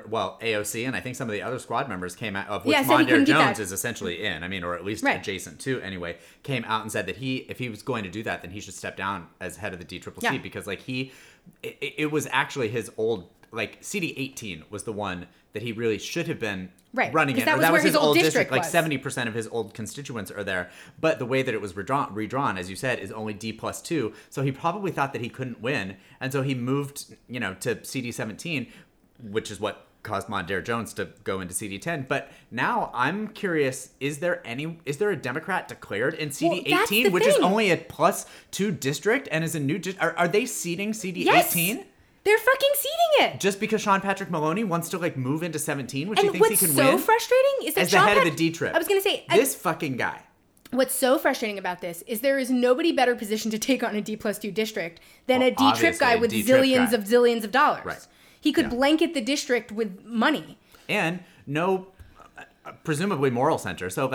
AOC and I think some of the other squad members came out, of which Mondaire Jones is essentially in, or at least adjacent to anyway, came out and said that if he was going to do that, then he should step down as head of the D-Triple-C because it was actually his old, CD18 was the one that he really should have been running in. That was his old district. Like 70% of his old constituents are there. But the way that it was redrawn, as you said, is only D+2. So he probably thought that he couldn't win. And so he moved, to CD17, which is what caused Mondaire Jones to go into CD10. But now I'm curious, is there a Democrat declared in CD18, which is only a +2 district and is a new are they seating CD18? Yes. They're fucking seating it. Just because Sean Patrick Maloney wants to move into 17, which he thinks he can win. And what's so frustrating is that as the head of the D-Trip. I was going to say this fucking guy. What's so frustrating about this is there is nobody better positioned to take on a D+2 district than a D-Trip guy with zillions of dollars. Right. He could blanket the district with money. And no, presumably moral center. So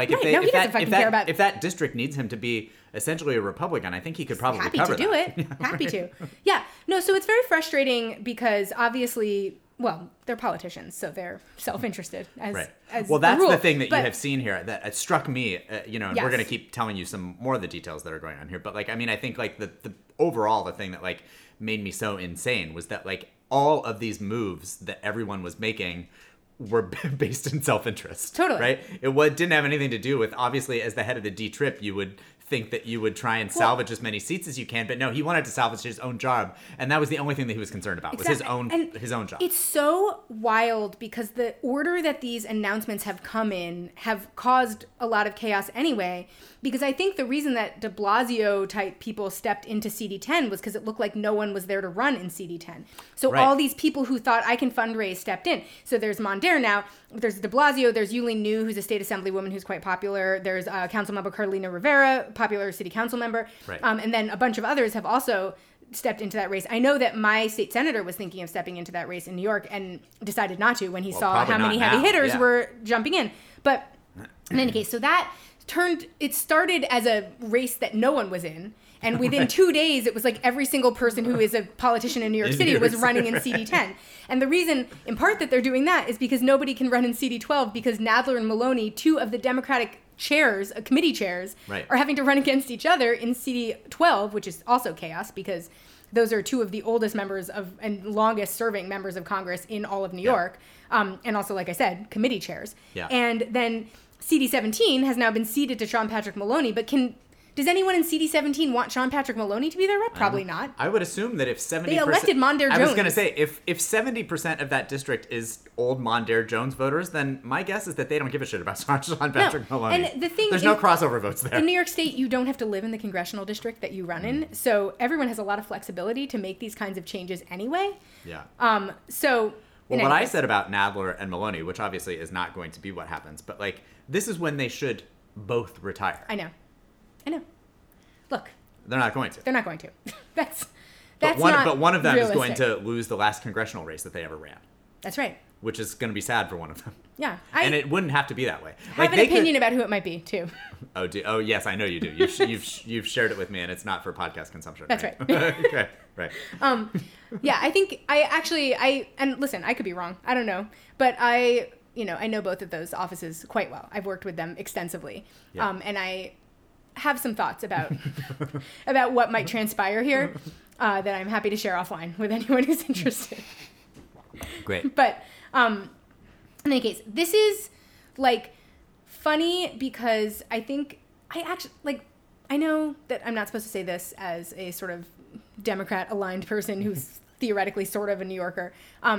if that district needs him to be essentially a Republican, I think he could probably cover that. Happy to. Yeah. No, so it's very frustrating because obviously, they're politicians, so they're self-interested. That's the thing that you have seen here that it struck me, and we're going to keep telling you some more of the details that are going on here. But I think the overall, the thing that made me so insane was that all of these moves that everyone was making were based in self-interest. Totally. Right? It didn't have anything to do with, obviously, as the head of the D-Trip, you would think that you would try and salvage as many seats as you can, but no, he wanted to salvage his own job, and that was the only thing that he was concerned about, was his own job. It's so wild because the order that these announcements have come in have caused a lot of chaos anyway, because I think the reason that de Blasio type people stepped into CD10 was because it looked like no one was there to run in CD10. So all these people who thought I can fundraise stepped in. So there's Mondaire now, there's de Blasio, there's Yuling New, who's a state assemblywoman who's quite popular, there's Councilmember Carolina Rivera, popular city council member, and then a bunch of others have also stepped into that race. I know that my state senator was thinking of stepping into that race in New York and decided not to when he saw how many heavy hitters were jumping in. But in any case, so that started as a race that no one was in. And within 2 days, it was every single person who is a politician in New York City was running in CD10. And the reason, in part, that they're doing that is because nobody can run in CD12 because Nadler and Maloney, two of the Democratic chairs, committee chairs, are having to run against each other in CD12, which is also chaos because those are two of the oldest members and longest serving members of Congress in all of New York. And also, like I said, committee chairs. Yeah. And then CD17 has now been ceded to Sean Patrick Maloney, but does anyone in CD17 want Sean Patrick Maloney to be their rep? Probably not. I would assume that if 70%... They elected Mondaire Jones. I was going to say, if 70% of that district is old Mondaire Jones voters, then my guess is that they don't give a shit about Sean Patrick Maloney. And the thing There's no crossover votes there. In New York State, you don't have to live in the congressional district that you run in, so everyone has a lot of flexibility to make these kinds of changes anyway. Yeah. So... Well, what I said about Nadler and Maloney, which obviously is not going to be what happens, but this is when they should both retire. I know. Look, They're not going to. they're not going to. That's But not one of them realistic. is going to lose the last congressional race that they ever ran, That's right. which is going to be sad for one of them. Yeah. And it wouldn't have to be that way. have an opinion about who it might be, too. Oh, yes, I know you do. You've shared it with me, and it's not for podcast consumption. That's right. Okay, right. Yeah, I think and listen, I could be wrong. I don't know. But I know both of those offices quite well. I've worked with them extensively. Yeah. And I have some thoughts about what might transpire here that I'm happy to share offline with anyone who's interested. Great. But in any case, this is like funny because I think I know that I'm not supposed to say this as a sort of Democrat aligned person who's theoretically sort of a New Yorker.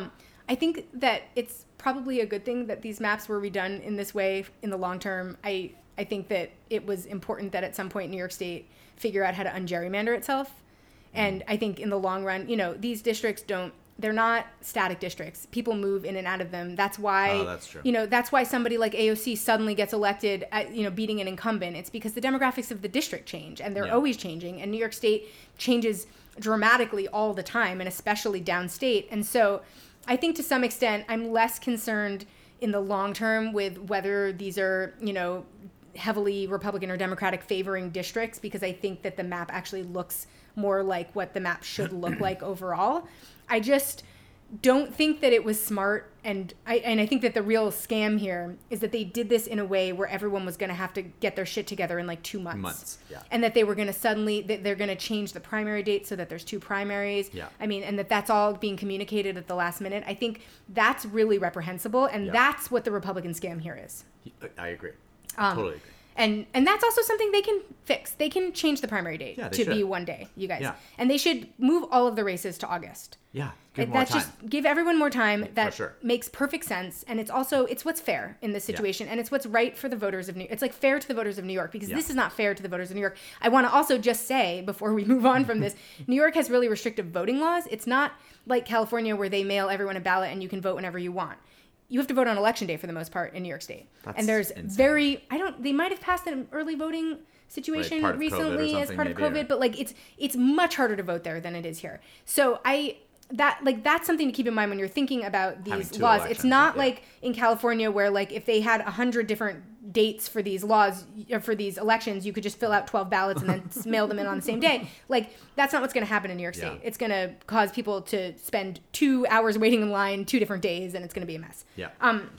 I think that it's probably a good thing that these maps were redone in this way in the long term. I think that it was important that at some point New York State figure out how to ungerrymander itself. And I think in the long run, these districts they're not static districts. People move in and out of them. That's why, that's true. That's why somebody like AOC suddenly gets elected at, beating an incumbent. It's because the demographics of the district change, and they're always changing. And New York State changes dramatically all the time, and especially downstate. And so I think to some extent, I'm less concerned in the long term with whether these are, heavily Republican or Democratic favoring districts, because I think that the map actually looks more like what the map should look like overall. I just don't think that it was smart, and I think that the real scam here is that they did this in a way where everyone was going to have to get their shit together in like 2 months. Yeah. And that they were going to they're going to change the primary date so that there's 2 primaries. Yeah. I mean, and that's all being communicated at the last minute. I think that's really reprehensible, and that's what the Republican scam here is. I agree. Totally agree. And that's also something they can fix. They can change the primary date to be one day, you guys. Yeah. And they should move all of the races to August. Yeah, give more time. Just give everyone more time. That sure. makes perfect sense. And it's what's fair in this situation. And it's what's right for the voters of New York. It's like fair to the voters of New York, because this is not fair to the voters of New York. I want to also just say, before we move on from this, New York has really restrictive voting laws. It's not like California where they mail everyone a ballot and you can vote whenever you want. You have to vote on election day for the most part in New York State. That's and there's insane. they might have passed an early voting situation part of recently as part of COVID, maybe, but like it's much harder to vote there than it is here. So that's something to keep in mind when you're thinking about these laws. It's not like in California where like if they had 100 different dates for these laws, for these elections, you could just fill out 12 ballots and then mail them in on the same day. Like that's not what's going to happen in New York State. Yeah. It's going to cause people to spend 2 hours waiting in line 2 different days, and it's going to be a mess. Yeah.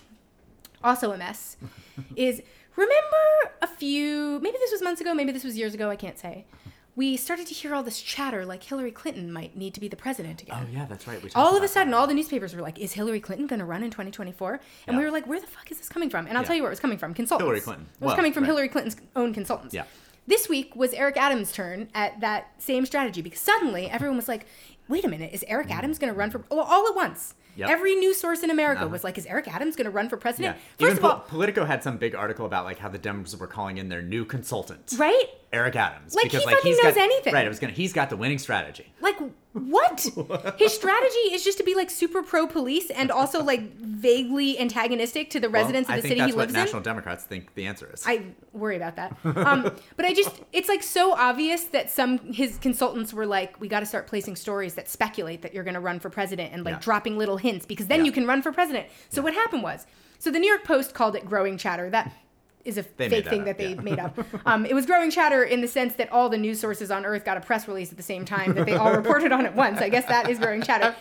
Also a mess is, remember maybe this was months ago, maybe this was years ago, I can't say. We started to hear all this chatter like Hillary Clinton might need to be the president again. Oh, yeah, that's right. All of a sudden, all the newspapers were like, is Hillary Clinton going to run in 2024? And we were like, where the fuck is this coming from? And I'll tell you where it was coming from. Consultants. Hillary Clinton. It was coming from Hillary Clinton's own consultants. Yeah. This week was Eric Adams' turn at that same strategy, because suddenly everyone was like, wait a minute, is Eric Adams going to run for... all at once. Yep. Every news source in America was like, is Eric Adams going to run for president? Yeah. First of all... Politico had some big article about like how the Dems were calling in their new consultant. Right? Eric Adams. Like, because, he fucking knows anything. Right, he's got the winning strategy. Like, what? His strategy is just to be like super pro police and also like vaguely antagonistic to the residents of the city he lives in. I think that's what National Democrats think the answer is. I worry about that. But it's like so obvious that his consultants were like, we got to start placing stories that speculate that you're going to run for president, and like dropping little hints, because then you can run for president. So what happened was, the New York Post called it growing chatter. That is a fake thing that they made up. It was growing chatter in the sense that all the news sources on Earth got a press release at the same time that they all reported on at once. I guess that is growing chatter.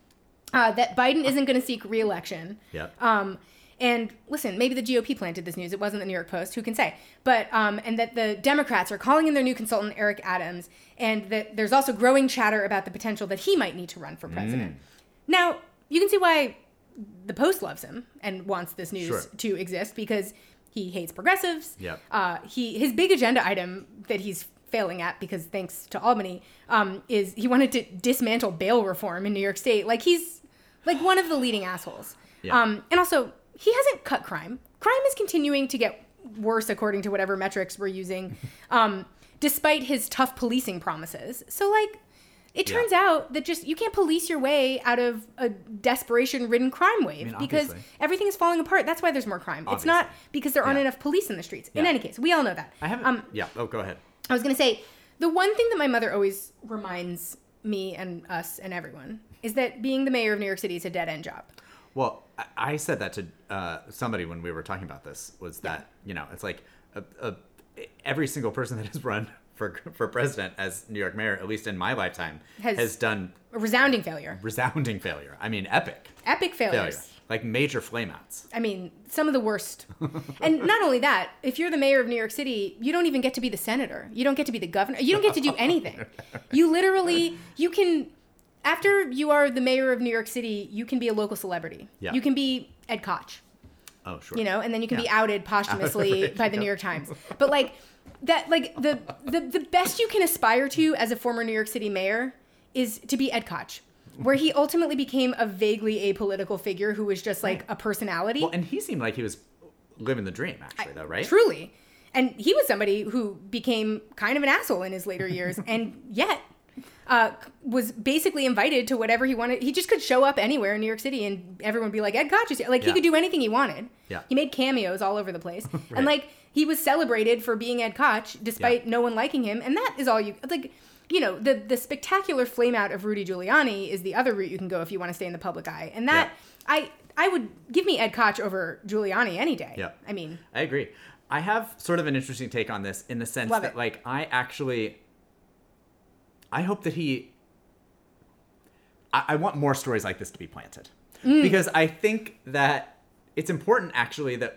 That Biden isn't going to seek re-election. Yep. And listen, maybe the GOP planted this news. It wasn't the New York Post. Who can say? But and that the Democrats are calling in their new consultant, Eric Adams, and that there's also growing chatter about the potential that he might need to run for president. Now, you can see why the Post loves him and wants this news to exist, because he hates progressives. Yep. His big agenda item that he's failing at, because thanks to Albany, is he wanted to dismantle bail reform in New York State. Like, he's like one of the leading assholes. Yeah. And also, he hasn't cut crime. Crime is continuing to get worse according to whatever metrics we're using, despite his tough policing promises. So, like, It turns out that just you can't police your way out of a desperation-ridden crime wave because obviously. everything is falling apart. That's why there's more crime. Obviously. It's not because there aren't enough police in the streets. In any case, we all know that. I haven't. Go ahead. I was going to say, the one thing that my mother always reminds me and us and everyone is that being the mayor of New York City is a dead-end job. Well, I said that to somebody when we were talking about this, was that, it's like every single person that has run for president as New York mayor, at least in my lifetime, has done a resounding failure. Resounding failure. I mean, epic. Epic failures. Failure. Like major flameouts. I mean, some of the worst. And not only that, if you're the mayor of New York City, you don't even get to be the senator. You don't get to be the governor. You don't get to do anything. You can, after you are the mayor of New York City, you can be a local celebrity. Yeah. You can be Ed Koch. Oh, sure. And then you can be outed posthumously by the New York Times. But the best you can aspire to as a former New York City mayor is to be Ed Koch, where he ultimately became a vaguely apolitical figure who was just like a personality. Well, and he seemed like he was living the dream, actually, though, right? Truly. And he was somebody who became kind of an asshole in his later years, and yet was basically invited to whatever he wanted. He just could show up anywhere in New York City and everyone would be like, Ed Koch is here. Like, he could do anything he wanted. Yeah. He made cameos all over the place. Right. And, like, he was celebrated for being Ed Koch despite no one liking him. And that is all you... Like, the spectacular flame out of Rudy Giuliani is the other route you can go if you want to stay in the public eye. And that... I would... Give me Ed Koch over Giuliani any day. Yeah. I mean... I agree. I have sort of an interesting take on this in the sense that, like, I hope that I want more stories like this to be planted. Because I think that it's important, actually, that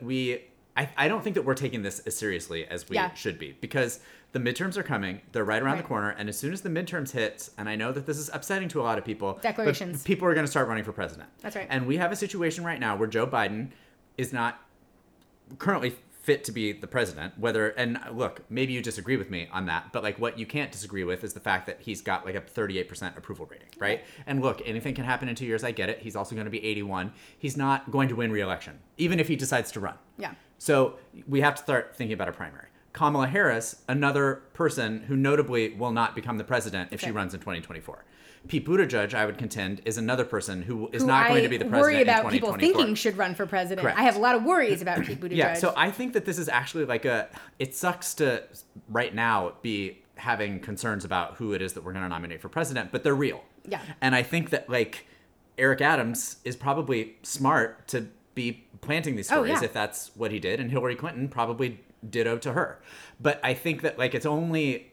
I don't think that we're taking this as seriously as we should be. Because the midterms are coming. They're right around the corner. And as soon as the midterms hit, and I know that this is upsetting to a lot of people. Declarations. But people are going to start running for president. That's right. And we have a situation right now where Joe Biden is not currently fit to be the president, and look, maybe you disagree with me on that, but like what you can't disagree with is the fact that he's got like a 38% approval rating, right? And look, anything can happen in 2 years, I get it. He's also going to be 81. He's not going to win re-election, even if he decides to run. Yeah. So we have to start thinking about a primary. Kamala Harris, another person who notably will not become the president if she runs in 2024. Pete Buttigieg, I would contend, is another person who is not going to be the president worry about in 2024. people thinking should run for president. Correct. I have a lot of worries about Pete Buttigieg. Yeah, so I think that this is actually like it sucks to right now be having concerns about who it is that we're going to nominate for president, but they're real. Yeah. And I think that like Eric Adams is probably smart to be planting these stories if that's what he did, and Hillary Clinton probably ditto to her. But I think that like it's only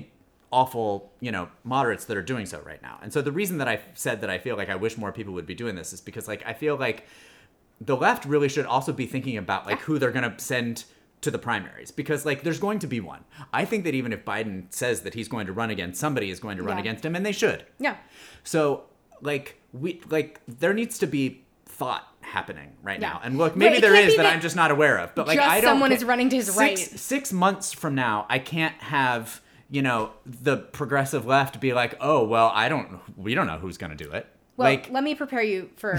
awful, moderates that are doing so right now. And so the reason that I said that I feel like I wish more people would be doing this is because like I feel like the left really should also be thinking about like who they're going to send to the primaries, because like there's going to be one. I think that even if Biden says that he's going to run again, somebody is going to run against him, and they should. Yeah. So like there needs to be thought happening right now. And look, maybe there is that I'm just not aware of. But like I don't someone is running to his right. 6 months from now, I can't have the progressive left be like, oh, well, we don't know who's going to do it. Well, like, let me prepare you for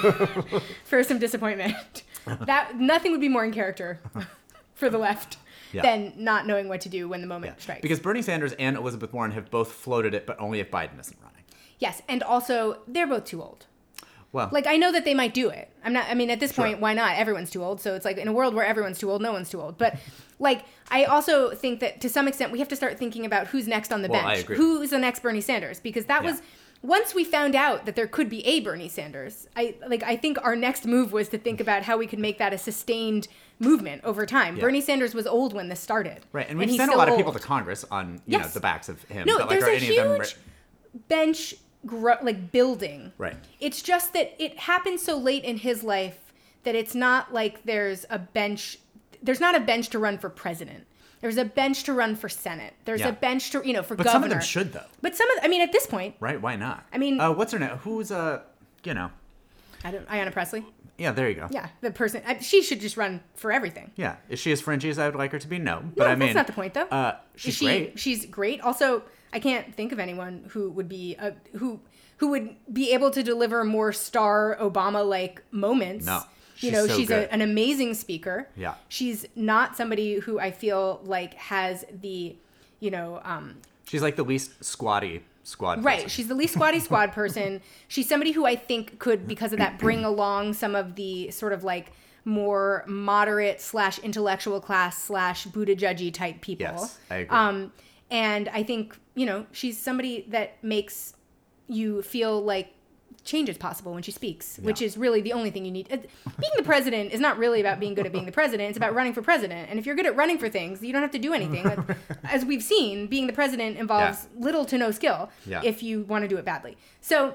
for some disappointment. That nothing would be more in character for the left than not knowing what to do when the moment strikes. Because Bernie Sanders and Elizabeth Warren have both floated it, but only if Biden isn't running. Yes, and also they're both too old. Well, like I know that they might do it. At this point, why not? Everyone's too old. So it's like in a world where everyone's too old, no one's too old. But like, I also think that to some extent we have to start thinking about who's next on the bench. I agree. Who's the next Bernie Sanders? Because that was, once we found out that there could be a Bernie Sanders, I think our next move was to think about how we could make that a sustained movement over time. Yeah. Bernie Sanders was old when this started. Right, and we've sent a lot of people to Congress on the backs of him. No, but, there's a huge bench building. Right. It's just that it happened so late in his life that it's not like there's a bench. There's not a bench to run for president. There's a bench to run for Senate. There's a bench to, for governor. But some of them should, though. But some of, at this point. Right, why not? What's her name? Who's, Ayanna Pressley? Yeah, there you go. Yeah, the person, she should just run for everything. Yeah. Is she as fringy as I would like her to be? No. But that's not the point, though. She's great. She's great. Also, I can't think of anyone who would be who would be able to deliver more star Obama-like moments. No, she's an amazing speaker. Yeah, she's not somebody who I feel like has the, She's like the least squatty squad Right. person. She's the least squatty squad person. She's somebody who I think could, because of that, bring along some of the sort of like more moderate / intellectual class / Buttigieg type people. Yes, I agree. And I think, she's somebody that makes you feel like change is possible when she speaks, which is really the only thing you need. Being the president is not really about being good at being the president. It's about running for president. And if you're good at running for things, you don't have to do anything. As we've seen, being the president involves little to no skill if you want to do it badly. So,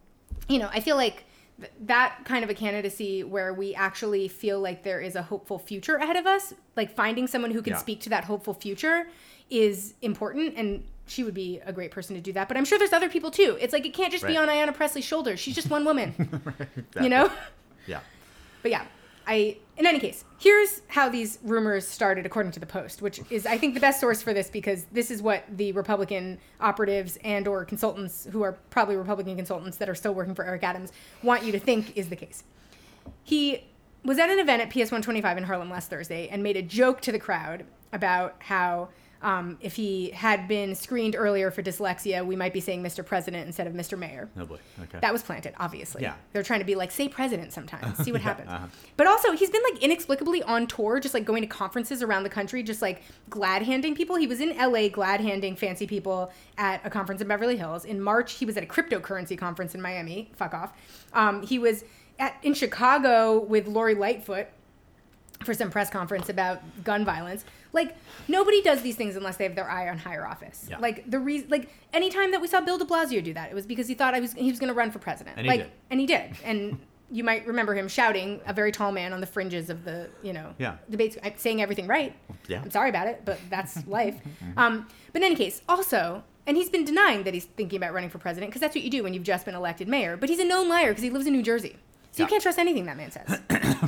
I feel like that kind of a candidacy where we actually feel like there is a hopeful future ahead of us, like finding someone who can speak to that hopeful future is important. And she would be a great person to do that. But I'm sure there's other people too. It's like it can't just be on Ayanna Pressley's shoulders. She's just one woman. Exactly. Yeah. But yeah, in any case, here's how these rumors started according to the Post, which is, I think, the best source for this because this is what the Republican operatives and or consultants, who are probably Republican consultants that are still working for Eric Adams, want you to think is the case. He was at an event at PS 125 in Harlem last Thursday and made a joke to the crowd about how if he had been screened earlier for dyslexia, we might be saying Mr. President instead of Mr. Mayor. Oh boy. Okay. That was planted, obviously. Yeah. They're trying to be like, say president sometimes, see what happens. But also, he's been like inexplicably on tour, just like going to conferences around the country, just like glad-handing people. He was in LA glad-handing fancy people at a conference in Beverly Hills. In March, he was at a cryptocurrency conference in Miami. Fuck off. He was in Chicago with Lori Lightfoot for some press conference about gun violence. Like, nobody does these things unless they have their eye on higher office. Yeah. Like, anytime that we saw Bill de Blasio do that, it was because he thought he was going to run for president. And he did. And he did. And you might remember him shouting, a very tall man on the fringes of the, debates, saying everything right. Yeah. I'm sorry about it, but that's life. But in any case, also, and he's been denying that he's thinking about running for president, because that's what you do when you've just been elected mayor. But he's a known liar because he lives in New Jersey. So you can't trust anything that man says.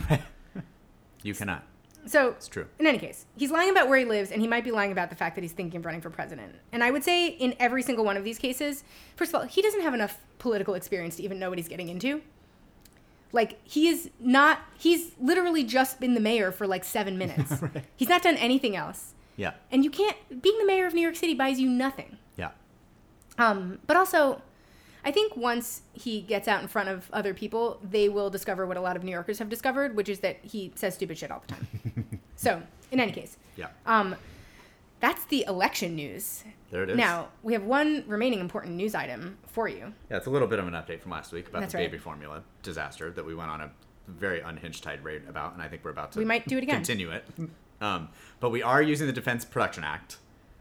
You cannot. So, It's true. In any case, he's lying about where he lives, and he might be lying about the fact that he's thinking of running for president. And I would say in every single one of these cases, first of all, he doesn't have enough political experience to even know what he's getting into. Like, he's literally just been the mayor for like 7 minutes. Right. He's not done anything else. Yeah. And being the mayor of New York City buys you nothing. Yeah. But also, I think once he gets out in front of other people, they will discover what a lot of New Yorkers have discovered, which is that he says stupid shit all the time. So, in any case. Yeah. That's the election news. There it is. Now, we have one remaining important news item for you. Yeah, it's a little bit of an update from last week about That's the right. baby formula disaster that we went on a very unhinged tirade about, and I think we're about to We might do it again. continue it. But we are using the Defense Production Act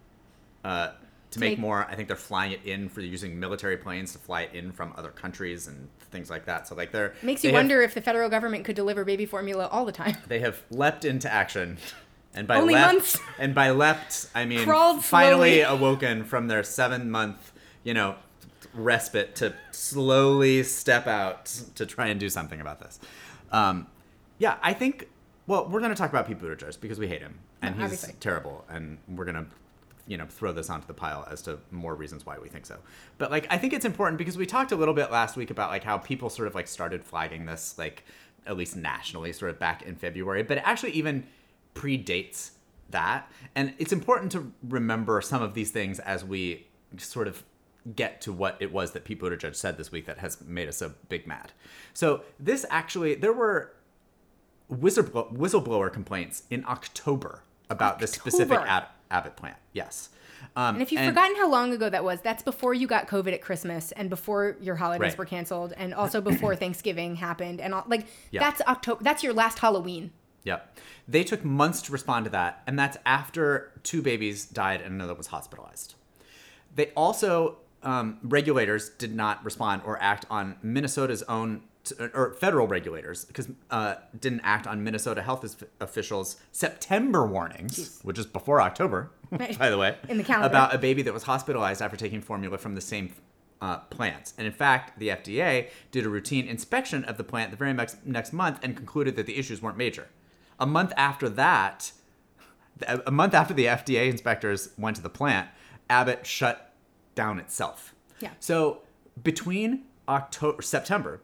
to make more. I think they're flying it in for using military planes to fly it in from other countries and things like that. So like Makes you wonder if the federal government could deliver baby formula all the time. They have leapt into action. And by Only months. And by leapt, I mean Crawled finally slowly. awoken from their 7-month, respite to slowly step out to try and do something about this. Yeah, I think. Well, we're going to talk about Pete Buttigieg because we hate him and he's obviously terrible, and we're going to throw this onto the pile as to more reasons why we think so. But like, I think it's important because we talked a little bit last week about like how people sort of like started flagging this, like at least nationally, sort of back in February, but it actually even predates that. And it's important to remember some of these things as we sort of get to what it was that Pete Buttigieg said this week that has made us so big mad. So this actually, there were whistleblower complaints in October about this specific Abbott plant. Yes. And if you've forgotten how long ago that was, that's before you got COVID at Christmas and before your holidays were canceled and also before Thanksgiving happened. And that's October. That's your last Halloween. Yep. They took months to respond to that. And that's after 2 babies died and another was hospitalized. They also, regulators did not respond or act on Minnesota's own, or federal regulators, because didn't act on Minnesota health officials' September warnings, which is before October, by the way, in the calendar, about a baby that was hospitalized after taking formula from the same plants. And in fact, the FDA did a routine inspection of the plant the very next month and concluded that the issues weren't major. A month after the FDA inspectors went to the plant, Abbott shut down itself. Yeah. So between September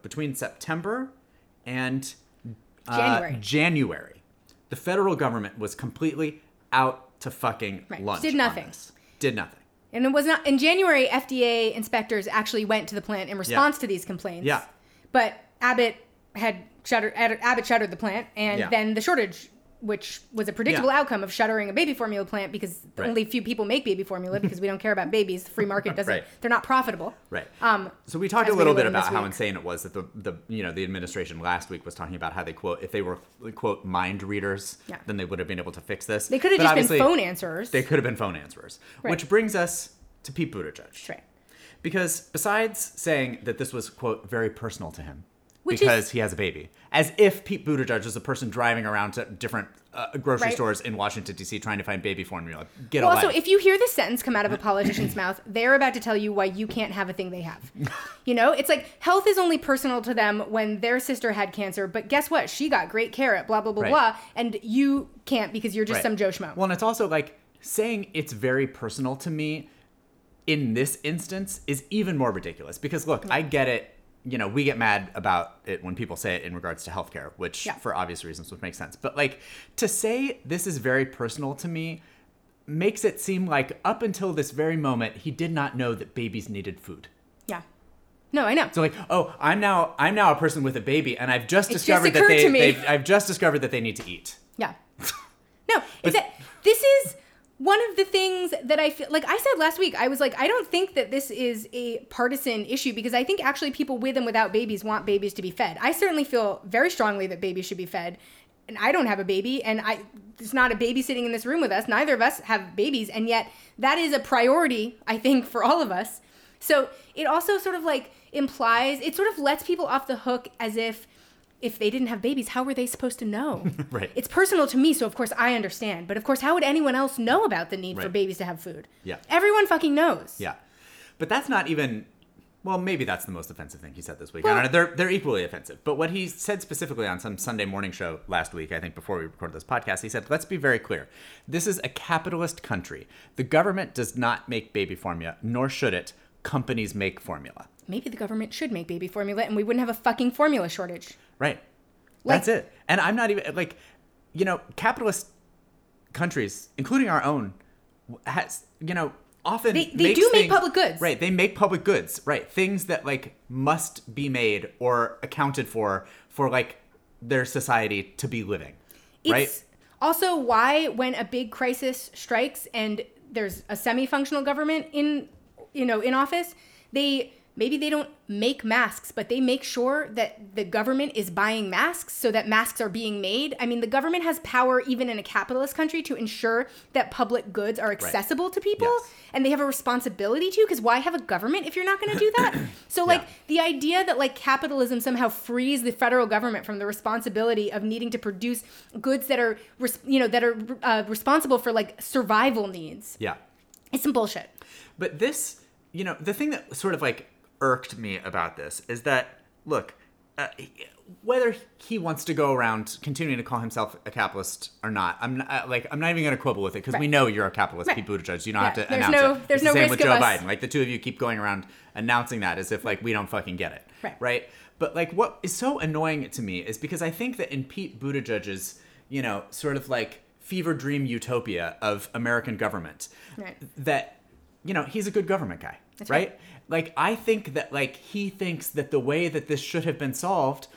and January, the federal government was completely out to fucking lunch. Did nothing. On this. Did nothing. And it was not in January. FDA inspectors actually went to the plant in response to these complaints. Yeah. But Abbott shuttered the plant, and then the shortage, which was a predictable outcome of shuttering a baby formula plant because only a few people make baby formula because we don't care about babies. The free market doesn't. They're not profitable. Right. So we talked a little bit about how insane it was that the administration last week was talking about how they quote, if they were quote mind readers, then they would have been able to fix this. They could have just been phone answerers. They could have been phone answerers. Right. Which brings us to Pete Buttigieg. Right. Because besides saying that this was quote very personal to him, because he has a baby. As if Pete Buttigieg is a person driving around to different grocery stores in Washington, D.C. trying to find baby formula. Also, if you hear this sentence come out of a politician's mouth, they're about to tell you why you can't have a thing they have. It's like health is only personal to them when their sister had cancer, but guess what? She got great care at blah, blah, blah, blah, and you can't because you're just some Joe Schmo. Well, and it's also like saying it's very personal to me in this instance is even more ridiculous because, look, I get it. We get mad about it when people say it in regards to healthcare, which for obvious reasons would make sense. But like to say this is very personal to me makes it seem like up until this very moment, he did not know that babies needed food. Yeah. No, I know. So like, oh, I'm now a person with a baby and I've just discovered that they need to eat. Yeah. No, this is one of the things that I feel like I said last week, I was like, I don't think that this is a partisan issue because I think actually people with and without babies want babies to be fed. I certainly feel very strongly that babies should be fed. And I don't have a baby and there's not a baby sitting in this room with us. Neither of us have babies. And yet that is a priority, I think, for all of us. So it also sort of like implies, it sort of lets people off the hook as if they didn't have babies, how were they supposed to know? Right. It's personal to me, so of course I understand. But of course, how would anyone else know about the need for babies to have food? Yeah. Everyone fucking knows. Yeah. But that's not even, well, maybe that's the most offensive thing he said this week. Well, I don't know, they're equally offensive. But what he said specifically on some Sunday morning show last week, I think before we recorded this podcast, he said, let's be very clear. This is a capitalist country. The government does not make baby formula, nor should it. Companies make formula. Maybe the government should make baby formula and we wouldn't have a fucking formula shortage. Right. That's it. And I'm not even like, capitalist countries, including our own, often they do make public goods. Right. They make public goods. Right. Things that like must be made or accounted for like their society to be living. Right. It's also why when a big crisis strikes and there's a semi-functional government in office, maybe they don't make masks, but they make sure that the government is buying masks so that masks are being made. I mean, the government has power even in a capitalist country to ensure that public goods are accessible to people. Yes. And they have a responsibility to, because why have a government if you're not going to do that? So the idea that like capitalism somehow frees the federal government from the responsibility of needing to produce goods that are, responsible for like survival needs. Yeah. It's some bullshit. But this, the thing that sort of like irked me about this is that, look, whether he wants to go around continuing to call himself a capitalist or not, I'm not even going to quibble with it because we know you're a capitalist, Pete Buttigieg. You don't have to announce it. There's no same risk with of Joe us. Biden. Like the two of you keep going around announcing that as if like we don't fucking get it, right? But like what is so annoying to me is because I think that in Pete Buttigieg's, sort of like fever dream utopia of American government, that he's a good government guy. That's right. Like, I think that, like, he thinks that the way that this should have been solved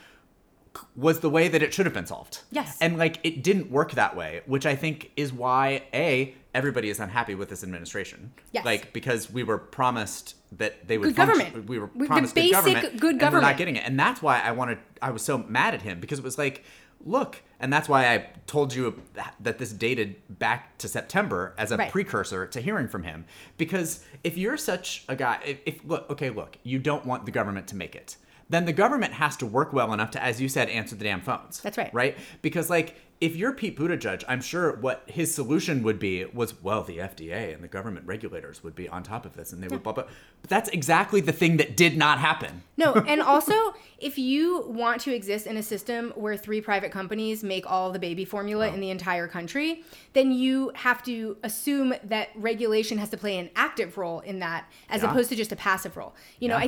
was the way that it should have been solved. Yes. And, like, it didn't work that way, which I think is why, everybody is unhappy with this administration. Yes. Like, because we were promised that they would good government. We were promised the basic good government. And we're not getting it. And that's why I was so mad at him, because it was like, look, and that's why I told you that this dated back to September as a precursor to hearing from him. Because if you're such a guy, look, you don't want the government to make it. Then the government has to work well enough to, as you said, answer the damn phones. That's right. Right? Because, like, if you're Pete Buttigieg, I'm sure what his solution would be was, well, the FDA and the government regulators would be on top of this and they would blah, blah. But that's exactly the thing that did not happen. No, and also, if you want to exist in a system where 3 private companies make all the baby formula in the entire country, then you have to assume that regulation has to play an active role in that as opposed to just a passive role. I think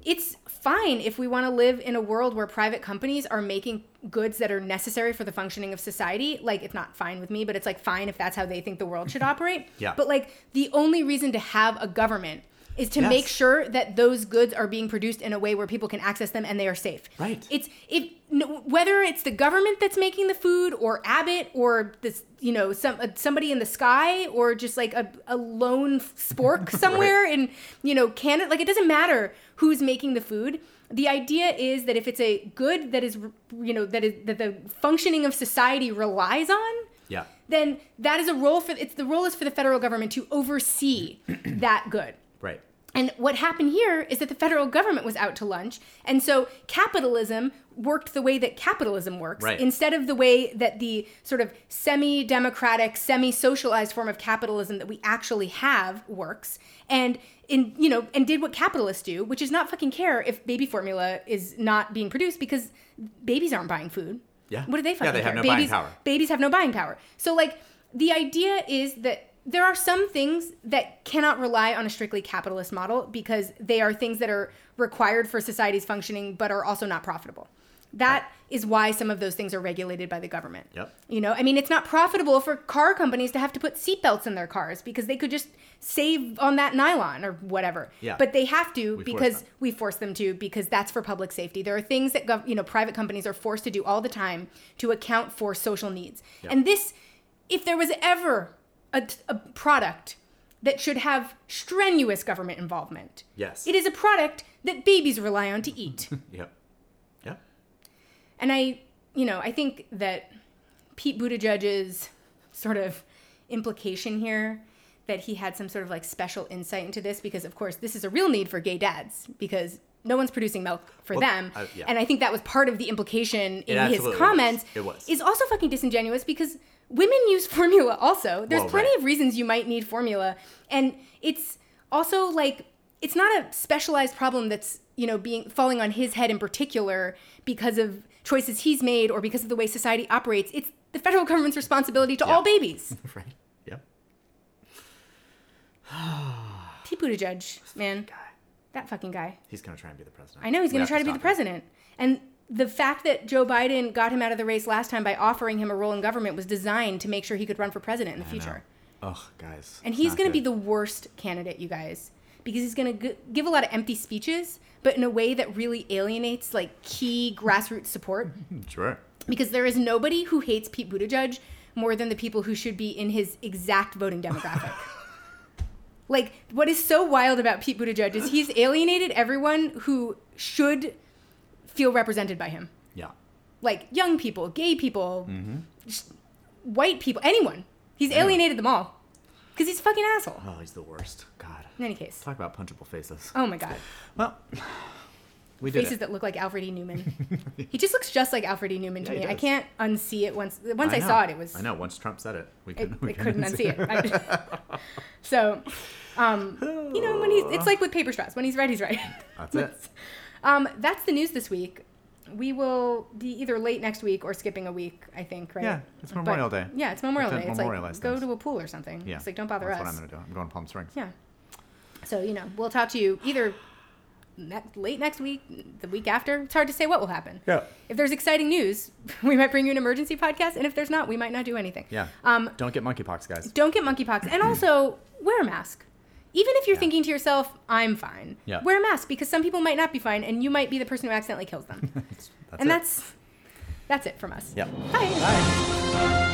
it's fine if we want to live in a world where private companies are making goods that are necessary for the functioning of society. Like, it's not fine with me, but it's like fine if that's how they think the world should operate. Yeah. But like, the only reason to have a government is to make sure that those goods are being produced in a way where people can access them and they are safe. Right. Whether it's the government that's making the food, or Abbott, or this, somebody in the sky, or just like a lone spork somewhere in, Canada. Like, it doesn't matter who's making the food. The idea is that if it's a good that is, that the functioning of society relies on, then that is the role is for the federal government to oversee that good. Right. And what happened here is that the federal government was out to lunch. And so capitalism worked the way that capitalism works, instead of the way that the sort of semi-democratic, semi-socialized form of capitalism that we actually have works. And did what capitalists do, which is not fucking care if baby formula is not being produced, because babies aren't buying food. Yeah. What do they fucking care? They have no buying power. Babies have no buying power. So like, the idea is that there are some things that cannot rely on a strictly capitalist model because they are things that are required for society's functioning but are also not profitable. That is why some of those things are regulated by the government. Yep. It's not profitable for car companies to have to put seatbelts in their cars because they could just save on that nylon or whatever. Yeah. But they have to we force them to, because that's for public safety. There are things that private companies are forced to do all the time to account for social needs. Yep. And this, if there was ever a product that should have strenuous government involvement. Yes. It is a product that babies rely on to eat. Yep. And I think that Pete Buttigieg's sort of implication here that he had some sort of like special insight into this, because of course this is a real need for gay dads because no one's producing milk for them. And I think that was part of the implication in his comments. It was. Is also fucking disingenuous because women use formula also. There's plenty of reasons you might need formula. And it's also like, it's not a specialized problem that's, falling on his head in particular because of choices he's made or because of the way society operates. It's the federal government's responsibility to all babies. Right. Yep. Pete Buttigieg, man. That fucking guy. He's going to try and be the president. I know, he's going to try to be the president. And the fact that Joe Biden got him out of the race last time by offering him a role in government was designed to make sure he could run for president in the future. Ugh, guys. And he's going to be the worst candidate, you guys, because he's going to give a lot of empty speeches, but in a way that really alienates like key grassroots support. Sure. Because there is nobody who hates Pete Buttigieg more than the people who should be in his exact voting demographic. Like, what is so wild about Pete Buttigieg is he's alienated everyone who should feel represented by him. Yeah. Like, young people, gay people, white people, anyone. He's alienated them all. Because he's a fucking asshole. Oh, he's the worst. God. In any case. Talk about punchable faces. Oh, my God. Well, we did faces that look like Alfred E. Newman. He just looks just like Alfred E. Newman to me. I can't unsee it once I saw it. It was. I know. Once Trump said it, we couldn't unsee it. So, when it's like with paper straws. When he's right, he's right. That's it. That's the news this week. We will be either late next week or skipping a week, I think, right? Yeah, it's Memorial Day. Yeah, it's Memorial Day. It's like, go to a pool or something. Yeah. It's like, don't bother us. That's what I'm going to do. I'm going to Palm Springs. Yeah. So, we'll talk to you either late next week, the week after. It's hard to say what will happen. Yeah. If there's exciting news, we might bring you an emergency podcast. And if there's not, we might not do anything. Yeah. Don't get monkeypox, guys. Don't get monkeypox. And also, wear a mask. Even if you're thinking to yourself, I'm fine, wear a mask, because some people might not be fine, and you might be the person who accidentally kills them. That's it from us. Yeah. Bye.